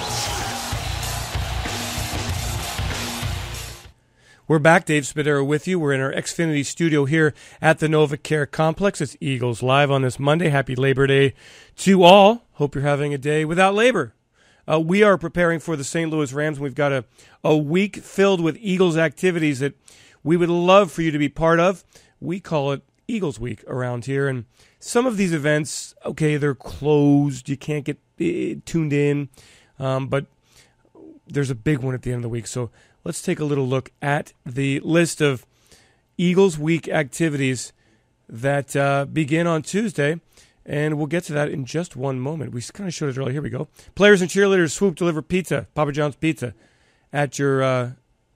We're back. Dave Spadaro with you. We're in our Xfinity studio here at the NovaCare Complex. It's Eagles Live on this Monday. Happy Labor Day to all. Hope you're having a day without labor. We are preparing for the St. Louis Rams. We've got a week filled with Eagles activities that we would love for you to be part of. We call it Eagles Week around here. And some of these events, okay, they're closed. You can't get tuned in. But there's a big one at the end of the week. So let's take a little look at the list of Eagles Week activities that begin on Tuesday. And we'll get to that in just one moment. We kind of showed it earlier. Here we go. Players and cheerleaders swoop deliver pizza, Papa John's Pizza, at your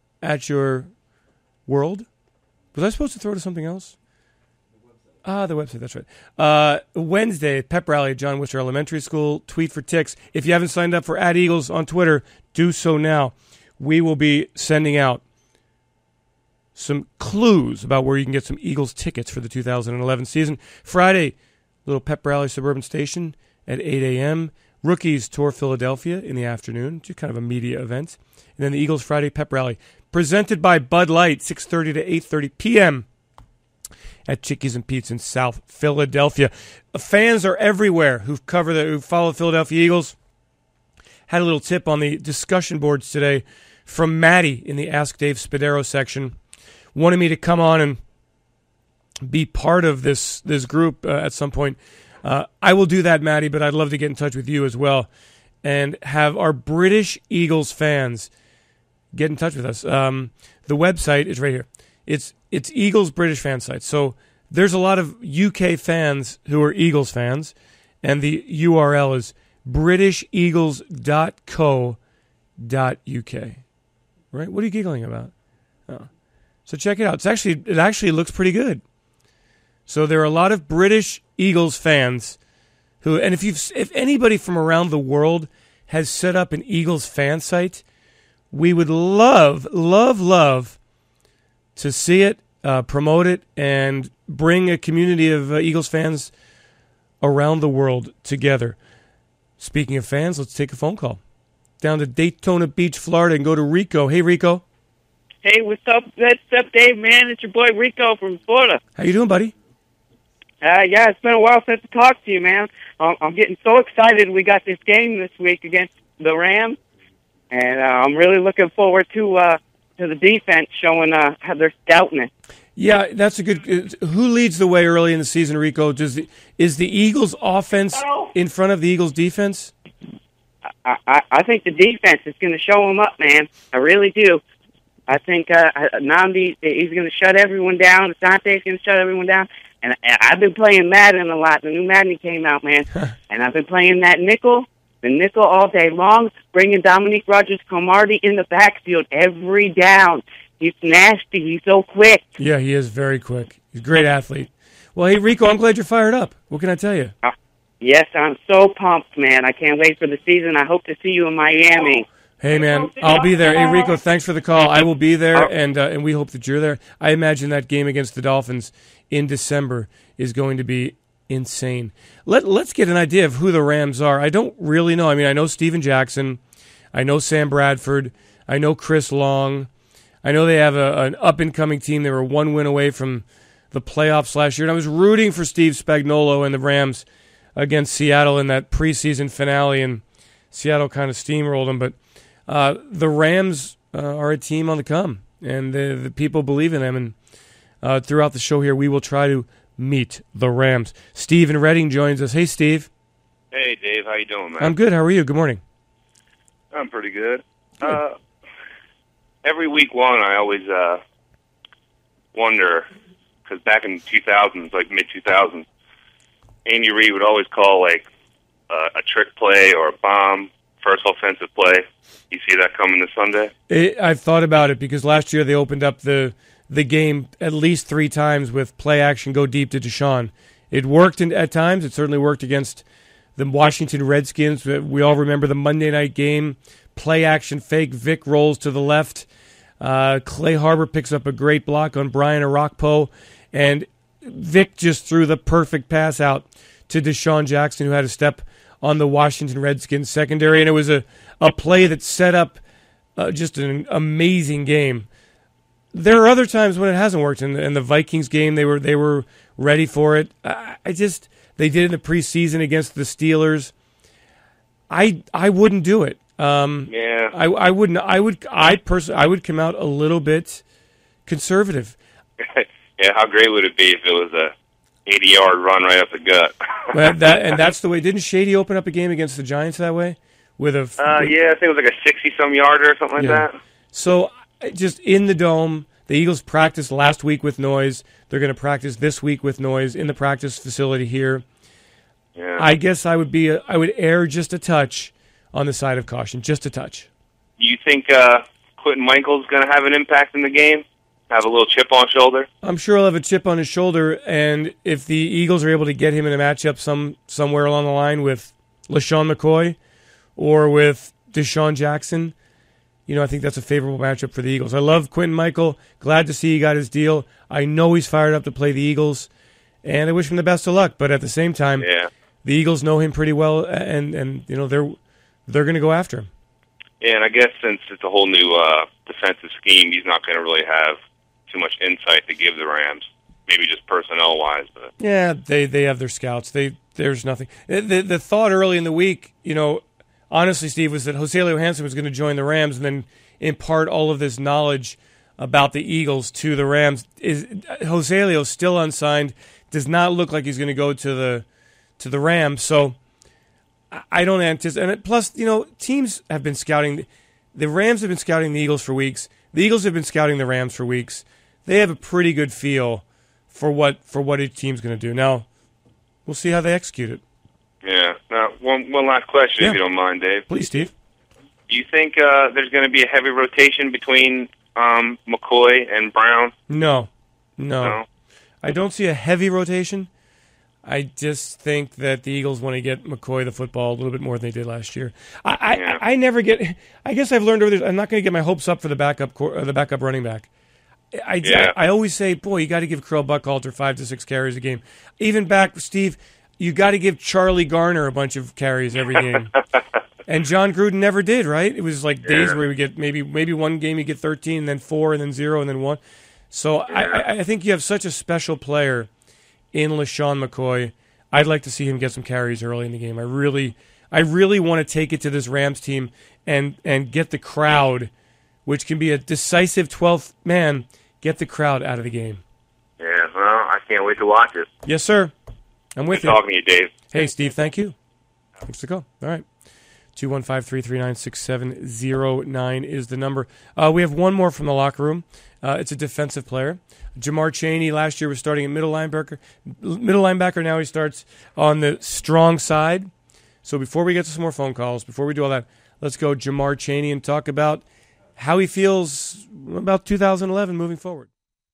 world. Was I supposed to throw to something else? The website, that's right. Wednesday, pep rally at John Worcester Elementary School. Tweet for ticks. If you haven't signed up for @Eagles on Twitter, do so now. We will be sending out some clues about where you can get some Eagles tickets for the 2011 season. Friday, little pep rally, Suburban Station at 8 a.m. Rookies tour Philadelphia in the afternoon, just kind of a media event. And then the Eagles Friday pep rally, presented by Bud Light, 6:30 to 8:30 p.m. at Chickies and Pete's in South Philadelphia. Fans are everywhere who follow the Philadelphia Eagles. Had a little tip on the discussion boards today from Maddie in the Ask Dave Spadaro section. Wanted me to come on and be part of this group at some point. I will do that, Maddie, but I'd love to get in touch with you as well and have our British Eagles fans get in touch with us. The website is right here. It's Eagles British fan site. So there's a lot of UK fans who are Eagles fans, and the URL is britisheagles.co.uk. Right? What are you giggling about? Oh. So check it out. It actually looks pretty good. So there are a lot of British Eagles fans who, and if anybody from around the world has set up an Eagles fan site, we would love to see it, promote it, and bring a community of Eagles fans around the world together. Speaking of fans, let's take a phone call. Down to Daytona Beach, Florida, and go to Rico. Hey, Rico. Hey, what's up, Dave, man? It's your boy Rico from Florida. How you doing, buddy? Yeah, it's been a while since I talked to you, man. I'm getting so excited we got this game this week against the Rams, and I'm really looking forward to the defense showing how they're scouting it. Yeah, that's a good. Who leads the way early in the season, Rico? Is the Eagles' offense in front of the Eagles' defense? I think the defense is going to show them up, man. I really do. I think Nnamdi, he's going to shut everyone down. Asante's going to shut everyone down. And I've been playing Madden a lot. The new Madden came out, man. And I've been playing the nickel all day long, bringing Dominique Rodgers-Cromartie in the backfield every down. He's nasty. He's so quick. Yeah, he is very quick. He's a great athlete. Well, hey, Rico, I'm glad you're fired up. What can I tell you? Yes, I'm so pumped, man. I can't wait for the season. I hope to see you in Miami. Hey, man, I'll be there. Hey, Rico, thanks for the call. I will be there, and we hope that you're there. I imagine that game against the Dolphins in December is going to be insane. Let's get an idea of who the Rams are. I don't really know. I mean, I know Steven Jackson. I know Sam Bradford. I know Chris Long. I know they have an up-and-coming team. They were one win away from the playoffs last year. And I was rooting for Steve Spagnuolo and the Rams against Seattle in that preseason finale, and Seattle kind of steamrolled them. But the Rams are a team on the come, and the people believe in them. And throughout the show here, we will try to meet the Rams. Steve in Reading joins us. Hey, Steve. Hey, Dave. How you doing, man? I'm good. How are you? Good morning. I'm pretty good. Every week long, I always wonder, because back in 2000s, like mid-2000s, Andy Reid would always call like a trick play or a bomb, first offensive play. You see that coming this Sunday? I've thought about it because last year they opened up the game at least 3 times with play action, go deep to Deshaun. It worked at times. It certainly worked against the Washington Redskins. We all remember the Monday night game. Play action fake. Vic rolls to the left. Clay Harbor picks up a great block on Brian Arakpo. And Vic just threw the perfect pass out to Deshaun Jackson, who had a step on the Washington Redskins secondary. And it was a play that set up just an amazing game. There are other times when it hasn't worked. In the Vikings game, they were ready for it. They did it in the preseason against the Steelers. I wouldn't do it. Yeah. I wouldn't. I would come out a little bit conservative. Yeah, how great would it be if it was a 80-yard run right up the gut? Well, that's the way. Didn't Shady open up a game against the Giants that way? Yeah, I think it was like a 60-some yarder or something like that. So just in the dome, the Eagles practiced last week with noise. They're going to practice this week with noise in the practice facility here. Yeah. I guess I would err just a touch on the side of caution, just a touch. Do you think Quentin Michael's going to have an impact in the game? Have a little chip on his shoulder? I'm sure he'll have a chip on his shoulder, and if the Eagles are able to get him in a matchup somewhere along the line with LaShawn McCoy or with Deshaun Jackson, I think that's a favorable matchup for the Eagles. I love Quentin Michael. Glad to see he got his deal. I know he's fired up to play the Eagles, and I wish him the best of luck. But at the same time, the Eagles know him pretty well, and they're going to go after him. Yeah, and I guess since it's a whole new defensive scheme, he's not going to really have too much insight to give the Rams, maybe just personnel-wise. But yeah, they have their scouts. There's nothing. The thought early in the week, honestly, Steve, was that Joselio Hansen was going to join the Rams and then impart all of this knowledge about the Eagles to the Rams. Joselio still unsigned, does not look like he's going to go to the Rams, so I don't anticipate. And plus, teams have been scouting. The Rams have been scouting the Eagles for weeks. The Eagles have been scouting the Rams for weeks. They have a pretty good feel for what each team's going to do. Now, we'll see how they execute it. yeah. Now, one last question, if you don't mind, Dave. Please, Steve. Do you think there's going to be a heavy rotation between McCoy and Brown? No. I don't see a heavy rotation. I just think that the Eagles want to get McCoy the football a little bit more than they did last year. I never get. I guess I've learned over this. I'm not going to get my hopes up for the backup running back. I always say, boy, you got to give Curl Buckhalter 5 to 6 carries a game. Even back, Steve, you got to give Charlie Garner a bunch of carries every game. And John Gruden never did, right? It was like days where we get maybe one game you get 13, and then 4, and then 0, and then 1. So I think you have such a special player in LaShawn McCoy. I'd like to see him get some carries early in the game. I really want to take it to this Rams team and get the crowd, which can be a decisive 12th man, get the crowd out of the game. Yeah, well, I can't wait to watch it. Yes, sir. I'm with you. Good talking to you, Dave. Hey, Steve, thank you. Thanks for the call. All right. 215-339-6709 is the number. We have one more from the locker room. It's a defensive player. Jamar Chaney last year was starting at middle linebacker. Now he starts on the strong side. So before we get to some more phone calls, before we do all that, let's go Jamar Chaney and talk about how he feels about 2011 moving forward.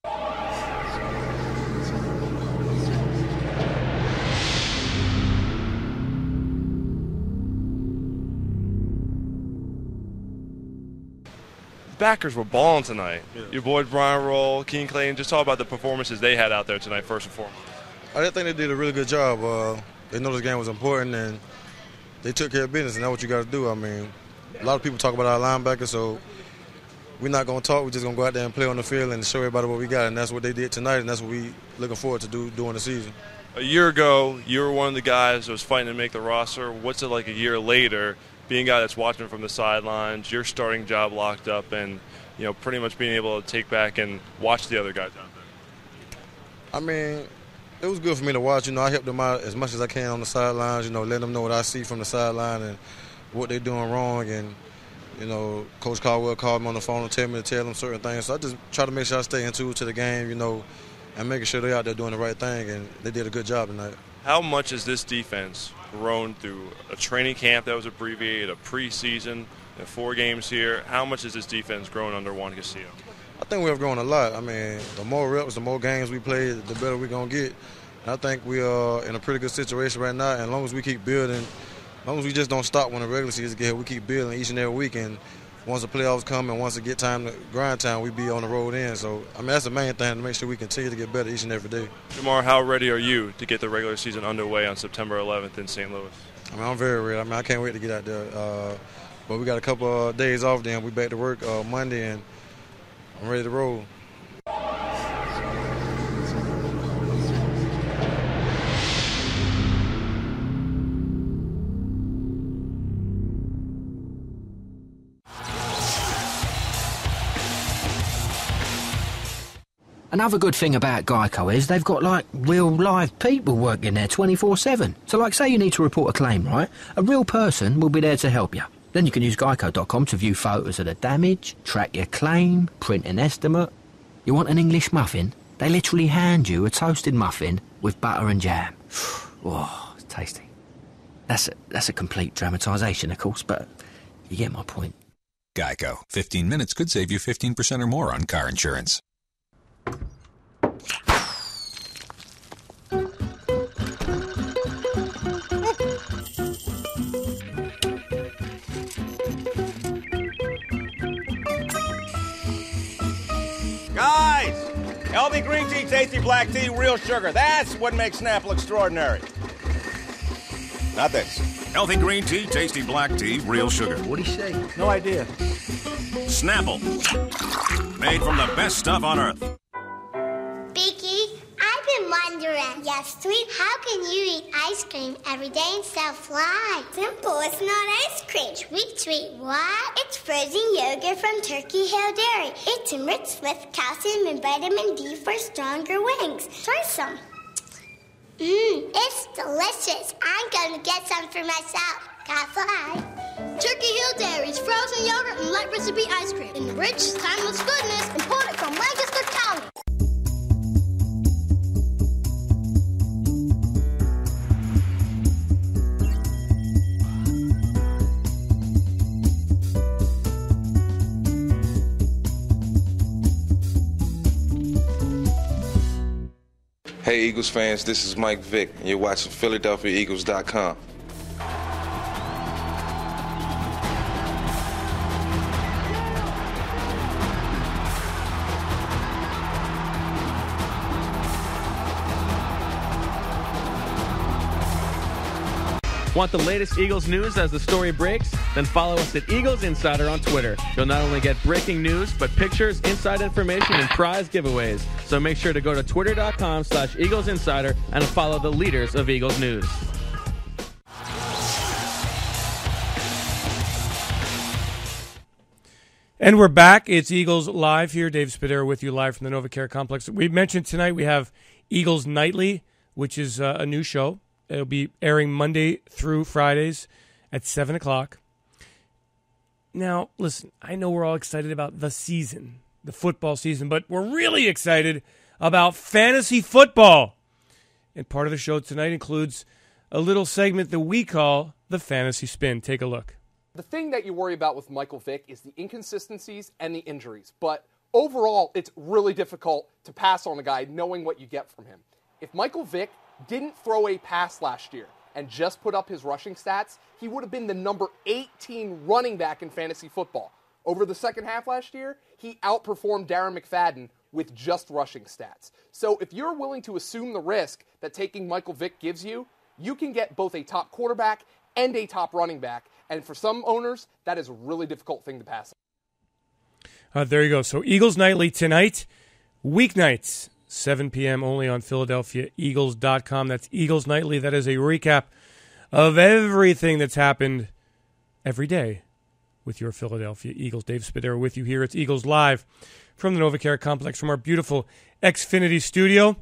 Backers were balling tonight. Your boys Brian Roll, Keen Clayton, just talk about the performances they had out there tonight, first and foremost. I think they did a really good job. They know this game was important, and they took care of business, and that's what you got to do. I mean, a lot of people talk about our linebackers, so we're not going to talk. We're just going to go out there and play on the field and show everybody what we got, and that's what they did tonight, and that's what we looking forward to do during the season. A year ago, you were one of the guys that was fighting to make the roster. What's it like a year later, being a guy that's watching from the sidelines, your starting job locked up, and pretty much being able to take back and watch the other guys out there? I mean, it was good for me to watch. I helped them out as much as I can on the sidelines, letting them know what I see from the sideline and what they're doing wrong. And, Coach Caldwell called me on the phone and tell them certain things. So I just try to make sure I stay in tune to the game, and making sure they're out there doing the right thing. And they did a good job tonight. How much has this defense grown through a training camp that was abbreviated, a preseason, 4 games here? How much has this defense grown under Juan Castillo? I think we have grown a lot. I mean, the more reps, the more games we play, the better we're going to get. And I think we are in a pretty good situation right now. And as long as we keep building, as long as we just don't stop when the regular season gets here, we keep building each and every week. And once the playoffs come and once it get time to grind time, we be on the road in. So, I mean, that's the main thing, to make sure we continue to get better each and every day. Jamar, how ready are you to get the regular season underway on September 11th in St. Louis? I mean, I'm very ready. I mean, I can't wait to get out there. But we got a couple of days off then. We back to work Monday, and I'm ready to roll. Another good thing about Geico is they've got, real live people working there 24/7. So, say you need to report a claim, right? A real person will be there to help you. Then you can use Geico.com to view photos of the damage, track your claim, print an estimate. You want an English muffin? They literally hand you a toasted muffin with butter and jam. Oh, it's tasty. That's a complete dramatisation, of course, but you get my point. Geico. 15 minutes could save you 15% or more on car insurance. Guys, LB Green Tea, Tasty Black Tea, Real Sugar. That's what makes Snapple extraordinary. Not this. Healthy green tea, tasty black tea, real sugar. What'd he say? No idea. Snapple. Made from the best stuff on earth. Beaky, I've been wondering, yes, sweet, how can you eat ice cream every day and still fly? Simple, it's not ice cream. Sweet, what? It's frozen yogurt from Turkey Hill Dairy. It's enriched with calcium and vitamin D for stronger wings. Try some. It's delicious. I'm going to get some for myself. Gotta fly. Turkey Hill Dairy's frozen yogurt and light recipe ice cream. Enriched, timeless goodness, imported from Lancaster County. Hey Eagles fans, this is Mike Vick, and you're watching PhiladelphiaEagles.com. Want the latest Eagles news as the story breaks? Then follow us at Eagles Insider on Twitter. You'll not only get breaking news, but pictures, inside information, and prize giveaways. So make sure to go to twitter.com/Eagles Insider and follow the leaders of Eagles news. And we're back. It's Eagles Live here. Dave Spadero with you live from the NovaCare Complex. We mentioned tonight we have Eagles Nightly, which is a new show. It'll be airing Monday through Fridays at 7 o'clock. Now, listen, I know we're all excited about the season, the football season, but we're really excited about fantasy football. And part of the show tonight includes a little segment that we call the Fantasy Spin. Take a look. The thing that you worry about with Michael Vick is the inconsistencies and the injuries. But overall, it's really difficult to pass on a guy knowing what you get from him. If Michael Vick didn't throw a pass last year and just put up his rushing stats, he would have been the number 18 running back in fantasy football. Over the second half last year, he outperformed Darren McFadden with just rushing stats. So if you're willing to assume the risk that taking Michael Vick gives you, you can get both a top quarterback and a top running back. And for some owners, that is a really difficult thing to pass. There you go. So Eagles Nightly tonight, weeknights. 7 p.m. only on PhiladelphiaEagles.com. That's Eagles Nightly. That is a recap of everything that's happened every day with your Philadelphia Eagles. Dave Spadero with you here. It's Eagles Live from the NovaCare Complex from our beautiful Xfinity studio.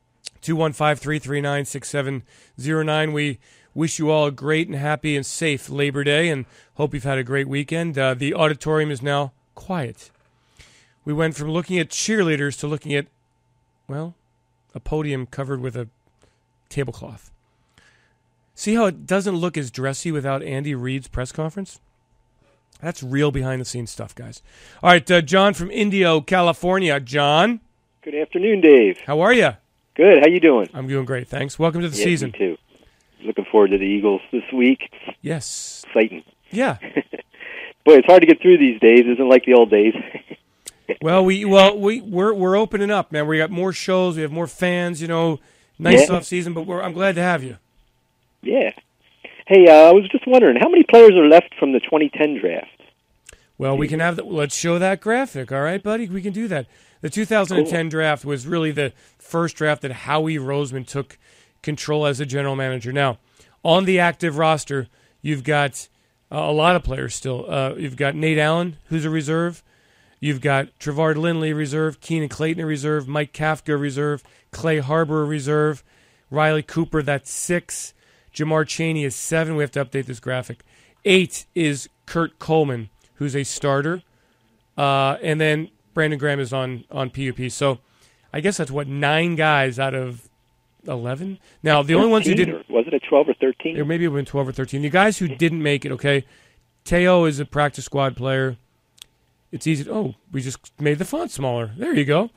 215-339-6709. We wish you all a great and happy and safe Labor Day and hope you've had a great weekend. The auditorium is now quiet. We went from looking at cheerleaders to looking at a podium covered with a tablecloth. See how it doesn't look as dressy without Andy Reid's press conference? That's real behind-the-scenes stuff, guys. All right, John from Indio, California. John? Good afternoon, Dave. How are you? Good. How you doing? I'm doing great, thanks. Welcome to the season. Me too. Looking forward to the Eagles this week. Yes. Exciting. Yeah. Boy, it's hard to get through these days. Isn't like the old days. Well, we're opening up, man. We got more shows. We have more fans. Nice off season, but I'm glad to have you. Yeah. Hey, I was just wondering, how many players are left from the 2010 draft? Well, we can have let's show that graphic. All right, buddy, we can do that. The 2010 draft was really the first draft that Howie Roseman took control as a general manager. Now, on the active roster, you've got a lot of players still. You've got Nate Allen, who's a reserve. You've got Trevard Lindley, reserve. Keenan Clayton, reserve. Mike Kafka, reserve. Clay Harbor, reserve. Riley Cooper, that's 6. Jamar Chaney is 7. We have to update this graphic. 8 is Kurt Coleman, who's a starter. And then Brandon Graham is on PUP. So I guess that's, 9 guys out of 11. Now, the only ones who didn't... Was it a 12 or 13? Or maybe it went 12 or 13. The guys who didn't make it, okay, Teo is a practice squad player. It's easy. Oh, we just made the font smaller. There you go.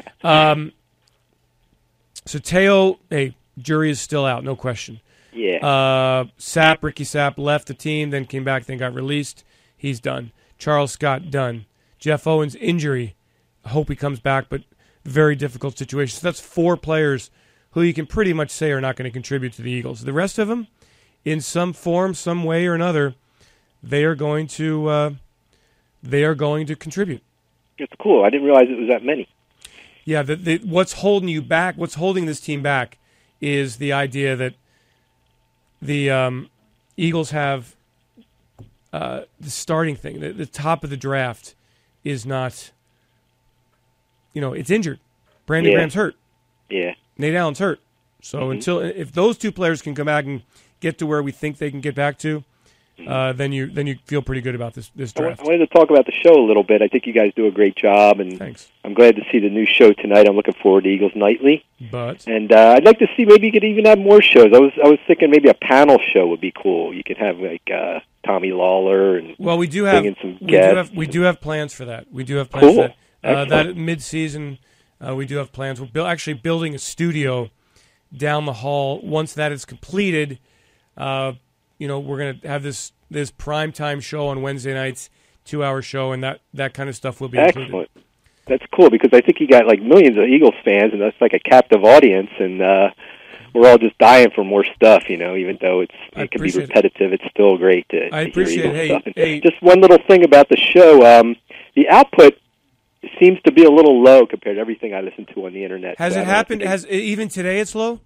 So Teo, hey, jury is still out, no question. Yeah. Ricky Sapp left the team, then came back, then got released. He's done. Charles Scott, done. Jeff Owens, injury. I hope he comes back, but very difficult situation. So that's 4 players who you can pretty much say are not going to contribute to the Eagles. The rest of them, in some form, some way or another, they are going to contribute. It's cool. I didn't realize it was that many. Yeah, what's holding you back, what's holding this team back is the idea that the Eagles have the starting thing. The top of the draft is not, it's injured. Brandon Graham's hurt. Yeah. Nate Allen's hurt. So if those 2 players can come back and get to where we think they can get back to, then you feel pretty good about this draft. I wanted to talk about the show a little bit. I think you guys do a great job, and thanks. I'm glad to see the new show tonight. I'm looking forward to Eagles Nightly. And I'd like to see maybe you could even have more shows. I was thinking maybe a panel show would be cool. You could have like Tommy Lawler and we do have some guests. We do have plans for that. We do have plans for that. That mid-season, we do have plans. We're actually building a studio down the hall. Once that is completed, we're going to have this primetime show on Wednesday nights, 2-hour show, and that kind of stuff will be included. Excellent. That's cool because I think you got like millions of Eagles fans, and that's like a captive audience, and we're all just dying for more stuff, even though it can be repetitive. It's still great to appreciate hear Eagles stuff. Hey. Just one little thing about the show, the output seems to be a little low compared to everything I listen to on the internet. Has it happened? Even today it's low?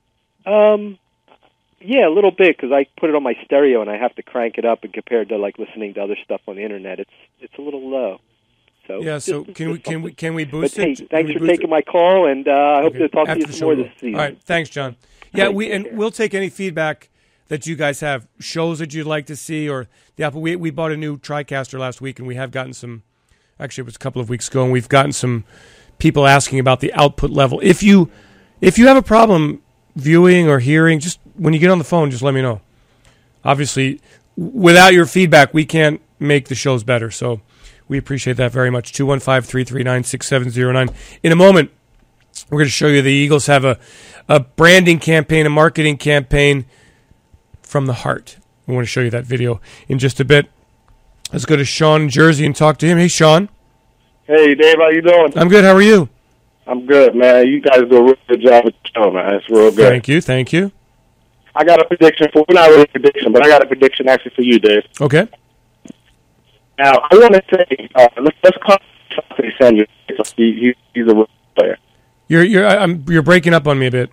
Yeah, a little bit because I put it on my stereo and I have to crank it up, and compared to like listening to other stuff on the internet, it's a little low. So yeah. So can we boost but, it? Hey, thanks for taking my call, and I hope to talk to you some more this season. All right, thanks, John. Yeah, we'll take any feedback that you guys have, shows that you'd like to see, or the Apple. We bought a new TriCaster last week, and we have gotten some. Actually, it was a couple of weeks ago, and we've gotten some people asking about the output level. If you have a problem viewing or hearing, just when you get on the phone, just let me know. Obviously, without your feedback, we can't make the shows better. So we appreciate that very much. 215-339-6709. In a moment, we're going to show you the Eagles have a branding campaign, a marketing campaign from the heart. We want to show you that video in just a bit. Let's go to Sean in Jersey and talk to him. Hey, Sean. Hey, Dave. How you doing? I'm good. How are you? I'm good, man. You guys do a real good job with the show, man. It's real good. Thank you. I got a prediction not really a prediction, but I got a prediction actually for you, Dave. Okay. Now, I want to say, let's call Asante Samuel. He's a real player. You're breaking up on me a bit.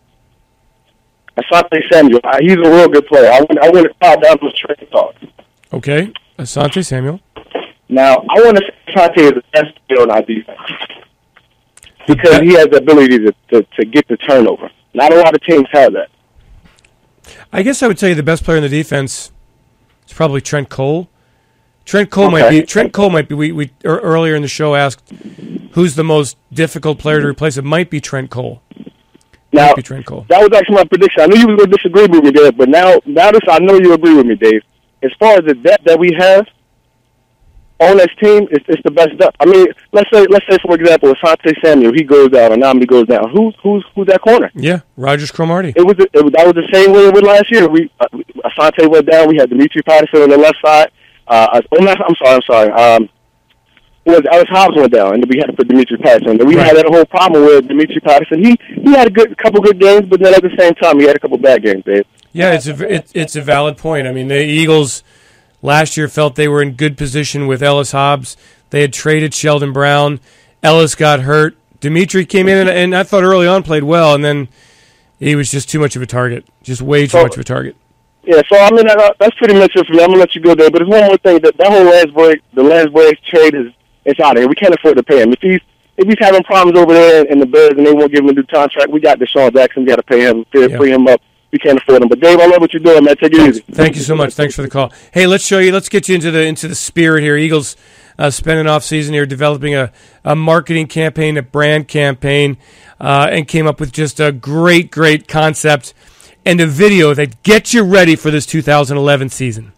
Asante Samuel, he's a real good player. I want to call down those trade talks. Okay, Asante Samuel. Now, I want to say Asante is the best player on our defense because he has the ability to get the turnover. Not a lot of teams have that. I guess I would tell you the best player in the defense is probably Trent Cole. Trent Cole might be. We earlier in the show asked who's the most difficult player to replace. It might be Trent Cole. Now, Trent Cole. That was actually my prediction. I knew you were going to disagree with me there, but now this, I know you agree with me, Dave. As far as the depth that we have on this team, it's the best depth. I mean, let's say for example, Asante Samuel, he goes down, and Namdi goes down. Who's that corner? Yeah, Rogers Cromartie. That was the same way it was last year. Asante went down. We had Demetri Patterson on the left side. I'm sorry. Ellis Hobbs went down, and we had to put Demetri Patterson. And we had that whole problem with Demetri Patterson. He had a couple good games, but then at the same time, he had a couple bad games, Dave. Yeah, it's a valid point. I mean, the Eagles last year felt they were in good position with Ellis Hobbs. They had traded Sheldon Brown. Ellis got hurt. Demetri came in, and I thought early on played well, and then he was just too much of a target, just way too much of a target. Yeah, so I mean that's pretty much it for me. I'm gonna let you go there, but there's one more thing that whole Lance Briggs trade it's out of here. We can't afford to pay him. If he's having problems over there in the Bears and they won't give him a new contract, we got Deshaun Jackson. We got to pay him, free him up, we can't afford them. But Dave, I love what you're doing, man. Take it easy. Thank you so much. Thanks for the call. Hey, let's get you into the spirit here. Eagles spent an off season here developing a marketing campaign, a brand campaign, and came up with just a great concept and a video that gets you ready for this 2011 season.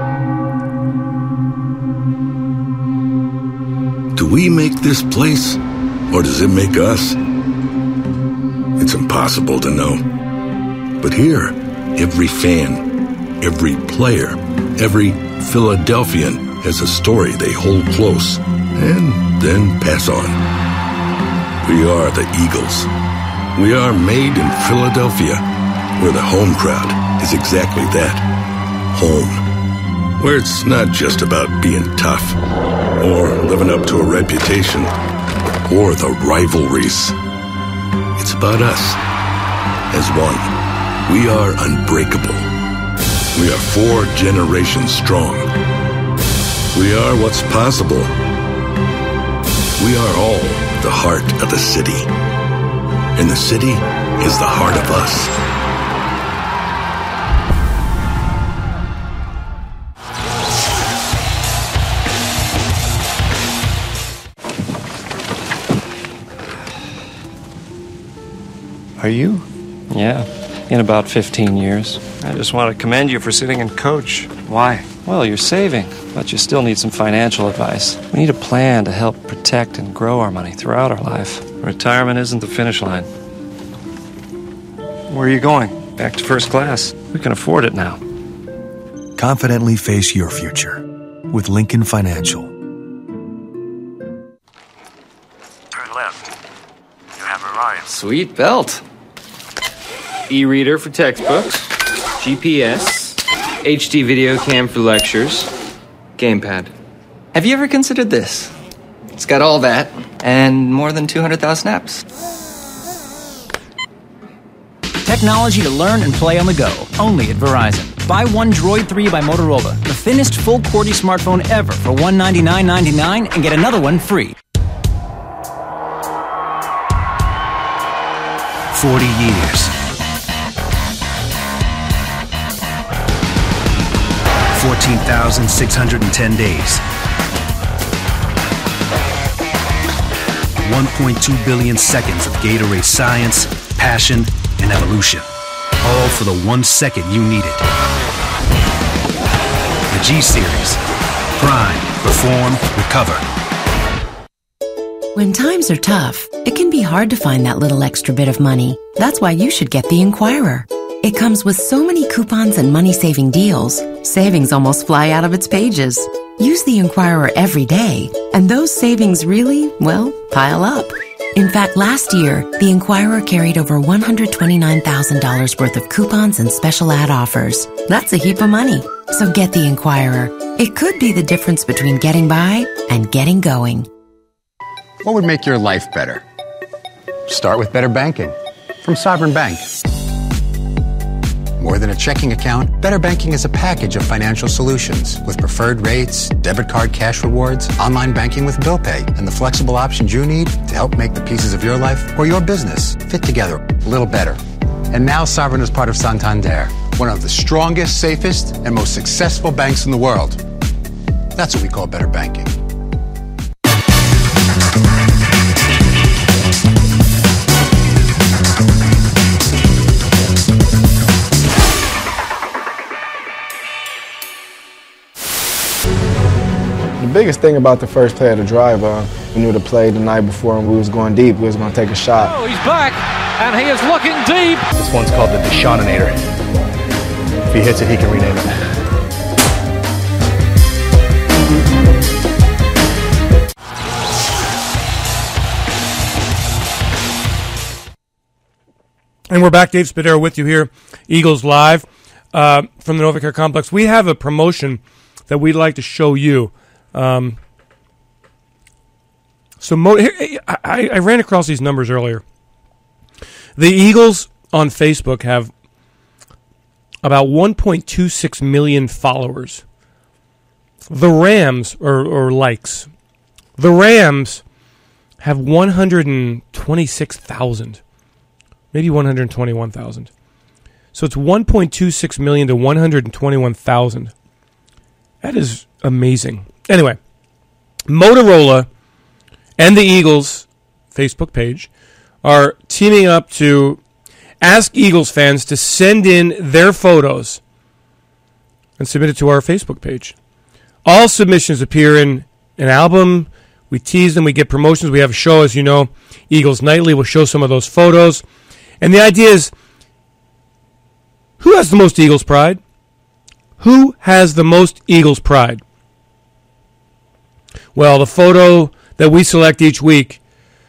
Do we make this place, or does it make us? It's impossible to know. But here, every fan, every player, every Philadelphian has a story they hold close and then pass on. We are the Eagles. We are made in Philadelphia, where the home crowd is exactly that, home. Where it's not just about being tough or living up to a reputation or the rivalries. It's about us as one. We are unbreakable. We are 4 generations strong. We are what's possible. We are all the heart of the city. And the city is the heart of us. Are you? Yeah, in about 15 years. I just want to commend you for sitting in coach. Why? Well, you're saving, but you still need some financial advice. We need a plan to help protect and grow our money throughout our life. Retirement isn't the finish line. Where are you going? Back to first class. We can afford it now. Confidently face your future with Lincoln Financial. Turn left. You have arrived. Sweet belt. E-reader for textbooks, GPS, HD video cam for lectures, gamepad. Have you ever considered this? It's got all that and more than 200,000 apps. Technology to learn and play on the go, only at Verizon. Buy one Droid 3 by Motorola, the thinnest full QWERTY smartphone ever for $199.99 and get another one free. 40 years. 14,610 days. 1.2 billion seconds of Gatorade science, passion, and evolution. All for the 1 second you needed. The G-Series. Prime, perform, recover. When times are tough, it can be hard to find that little extra bit of money. That's why you should get the Enquirer. It comes with so many coupons and money-saving deals, savings almost fly out of its pages. Use the Enquirer every day, and those savings really, well, pile up. In fact, last year, the Enquirer carried over $129,000 worth of coupons and special ad offers. That's a heap of money. So get the Enquirer. It could be the difference between getting by and getting going. What would make your life better? Start with better banking from Sovereign Bank. More than a checking account, Better Banking is a package of financial solutions with preferred rates, debit card cash rewards, online banking with bill pay, and the flexible options you need to help make the pieces of your life or your business fit together a little better. And now Sovereign is part of Santander, one of the strongest, safest, and most successful banks in the world. That's what we call better banking. The biggest thing about the first play of the drive, we knew the play the night before and we was going deep. We was going to take a shot. Oh, he's back, and he is looking deep. This one's called the Deshauninator. If he hits it, he can rename it. And we're back. Dave Spadaro with you here, Eagles Live from the NovaCare Complex. We have a promotion that we'd like to show you. I ran across these numbers earlier. The Eagles on Facebook have about 1.26 million followers. The Rams, or likes, the Rams have 126,000, maybe 121,000. So it's $1.26 million to $121,000. That is amazing. Anyway, Motorola and the Eagles Facebook page are teaming up to ask Eagles fans to send in their photos and submit it to our Facebook page. All submissions appear in an album. We tease them. We get promotions. We have a show, as you know, Eagles Nightly. We'll show some of those photos. And the idea is, who has the most Eagles pride? Who has the most Eagles pride? Well, the photo that we select each week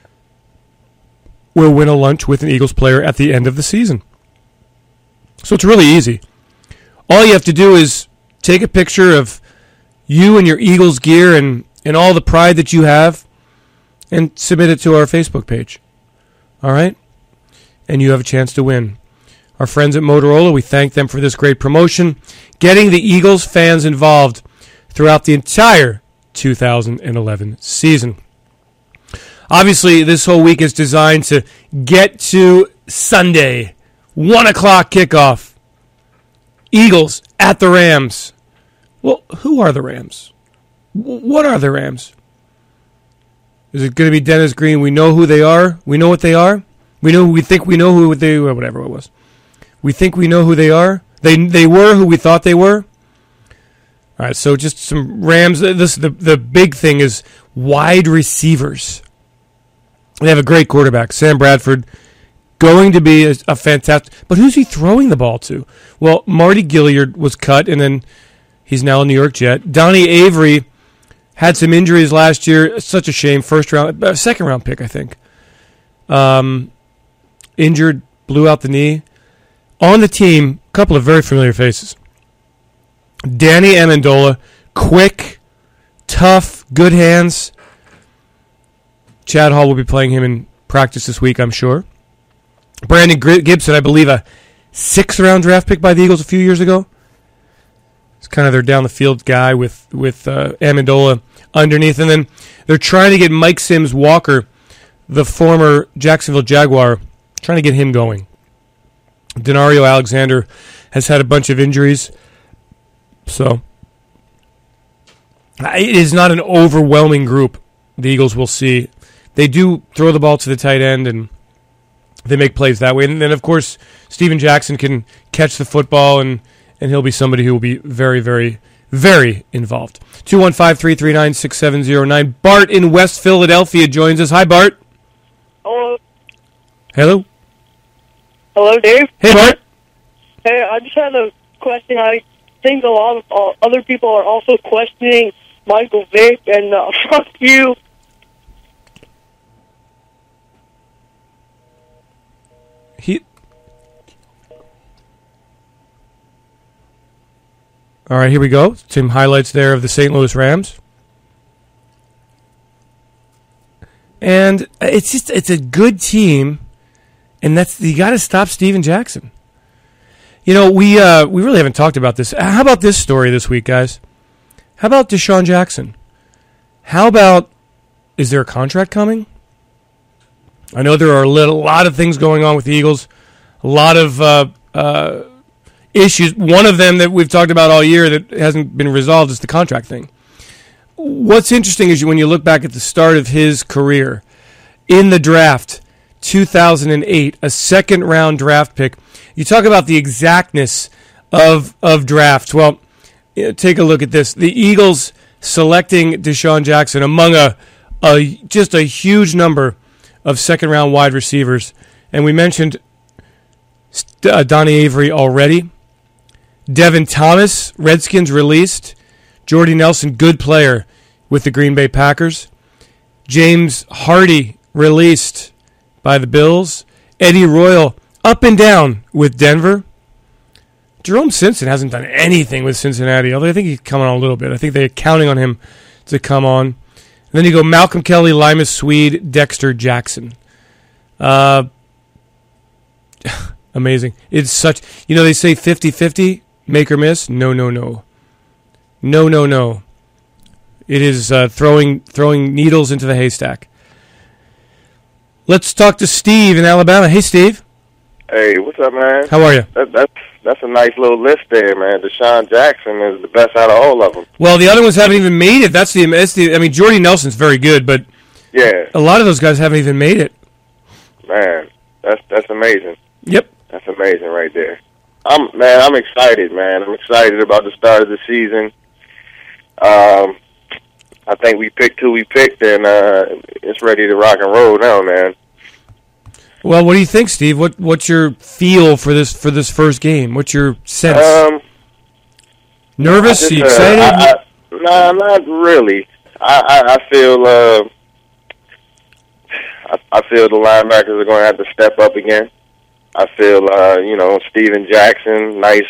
will win a lunch with an Eagles player at the end of the season. So it's really easy. All you have to do is take a picture of you and your Eagles gear and all the pride that you have and submit it to our Facebook page. All right? And you have a chance to win. Our friends at Motorola, we thank them for this great promotion, getting the Eagles fans involved throughout the entire 2011 season. Obviously, this whole week is designed to get to Sunday, 1 o'clock kickoff. Eagles at the Rams. Well, who are the Rams? What are the Rams? Is it going to be Dennis Green? We know who they are. We know what they are. We think we know who they were. Whatever it was. We think we know who they are. They were who we thought they were. All right, so just some Rams. The big thing is wide receivers. They have a great quarterback, Sam Bradford, going to be a fantastic. But who's he throwing the ball to? Well, Marty Gilliard was cut, and then he's now a New York Jet. Donnie Avery had some injuries last year. Such a shame. Second round pick, I think. Injured, blew out the knee. On the team, a couple of very familiar faces. Danny Amendola, quick, tough, good hands. Chad Hall will be playing him in practice this week, I'm sure. Brandon Gibson, I believe a 6th-round draft pick by the Eagles a few years ago. It's kind of their down-the-field guy with Amendola underneath. And then they're trying to get Mike Sims Walker, the former Jacksonville Jaguar, trying to get him going. Denario Alexander has had a bunch of injuries. So it is not an overwhelming group the Eagles will see. They do throw the ball to the tight end, and they make plays that way. And then, of course, Steven Jackson can catch the football, and he'll be somebody who will be very, very, very involved. 215-339-6709. Bart in West Philadelphia joins us. Hi, Bart. Hello. Hello. Hello, Dave. Hey, Bart. Hey, I just had a question. I think a lot of other people are also questioning Michael Vick, and fuck you. All right, here we go. Some highlights there of the St. Louis Rams. And it's a good team, and you got to stop Steven Jackson. You know, we really haven't talked about this. How about this story this week, guys? How about Deshaun Jackson? How about, is there a contract coming? I know there are a lot of things going on with the Eagles, a lot of issues. One of them that we've talked about all year that hasn't been resolved is the contract thing. What's interesting is when you look back at the start of his career, in the draft, 2008, a second-round draft pick. You talk about the exactness of drafts. Well, take a look at this. The Eagles selecting Deshaun Jackson among just a huge number of second-round wide receivers. And we mentioned Donnie Avery already. Devin Thomas, Redskins released. Jordy Nelson, good player with the Green Bay Packers. James Hardy released by the Bills. Eddie Royal up and down with Denver. Jerome Simpson hasn't done anything with Cincinnati, although I think he's coming on a little bit. I think they're counting on him to come on. And then you go Malcolm Kelly, Limas Swede, Dexter Jackson. Amazing. It's such, they say 50-50, make or miss. No. No. It is throwing needles into the haystack. Let's talk to Steve in Alabama. Hey, Steve. Hey, what's up, man? How are you? That's that's a nice little list there, man. Deshaun Jackson is the best out of all of them. Well, the other ones haven't even made it. That's the. I mean, Jordy Nelson's very good, but yeah, a lot of those guys haven't even made it. Man, that's amazing. Yep, that's amazing right there. I'm excited, man. I'm excited about the start of the season. I think we picked who we picked, and it's ready to rock and roll now, man. Well, what do you think, Steve? What's your feel for this first game? What's your sense? Nervous? Are you excited? Nah, not really. I feel the linebackers are going to have to step up again. I feel Steven Jackson, nice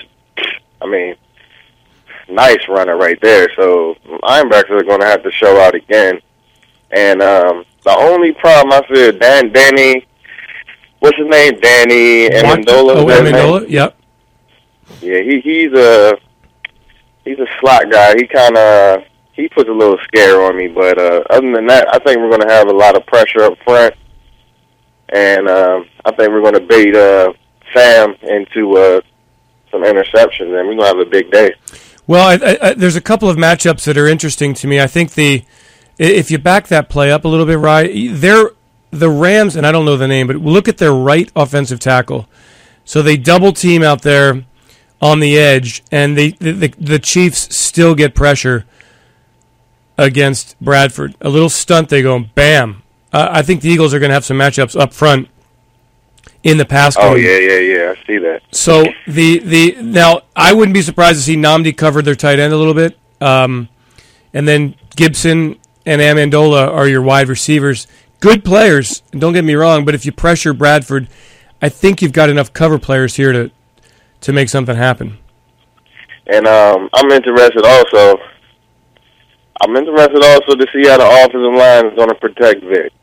runner right there. So linebackers are going to have to show out again. And the only problem I feel, Danny. What's his name? Danny Amendola. Oh, Amendola. Yep. Yeah, he's a slot guy. He puts a little scare on me, but other than that, I think we're going to have a lot of pressure up front, and I think we're going to bait Sam into some interceptions, and we're going to have a big day. Well, there's a couple of matchups that are interesting to me. I think if you back that play up a little bit, right, the Rams, and I don't know the name, but look at their right offensive tackle. So they double team out there on the edge, and the Chiefs still get pressure against Bradford. A little stunt, they go, bam. I think the Eagles are going to have some matchups up front in the pass game. Oh, yeah, I see that. So now, I wouldn't be surprised to see Nnamdi cover their tight end a little bit, and then Gibson and Amendola are your wide receivers. Good players, don't get me wrong, but if you pressure Bradford, I think you've got enough cover players here to make something happen. And I'm interested also to see how the offensive line is going to protect Vic.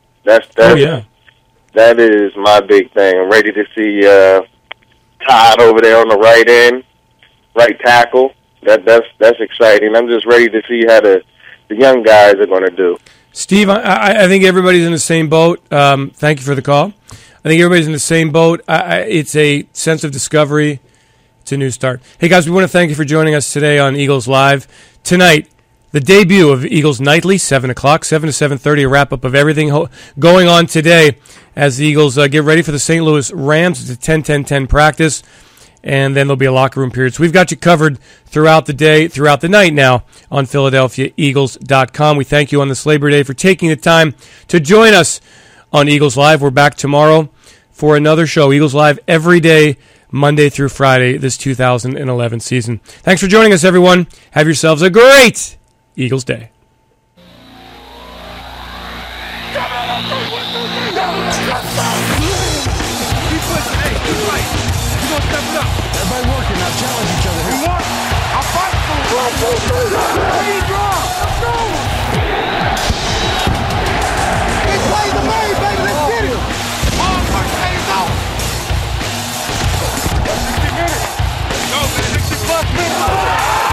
That is my big thing. I'm ready to see Todd over there on the right tackle. That's exciting. I'm just ready to see how the young guys are going to do. Steve, I think everybody's in the same boat. Thank you for the call. I think everybody's in the same boat. It's a sense of discovery. It's a new start. Hey, guys, we want to thank you for joining us today on Eagles Live. Tonight, the debut of Eagles Nightly, 7 o'clock, 7 to 7:30, a wrap-up of everything going on today as the Eagles get ready for the St. Louis Rams. It's a 10-10-10 practice, and then there'll be a locker room period. So we've got you covered throughout the day, throughout the night now on PhiladelphiaEagles.com. We thank you on this Labor Day for taking the time to join us on Eagles Live. We're back tomorrow for another show. Eagles Live every day, Monday through Friday, this 2011 season. Thanks for joining us, everyone. Have yourselves a great Eagles Day. Go, man.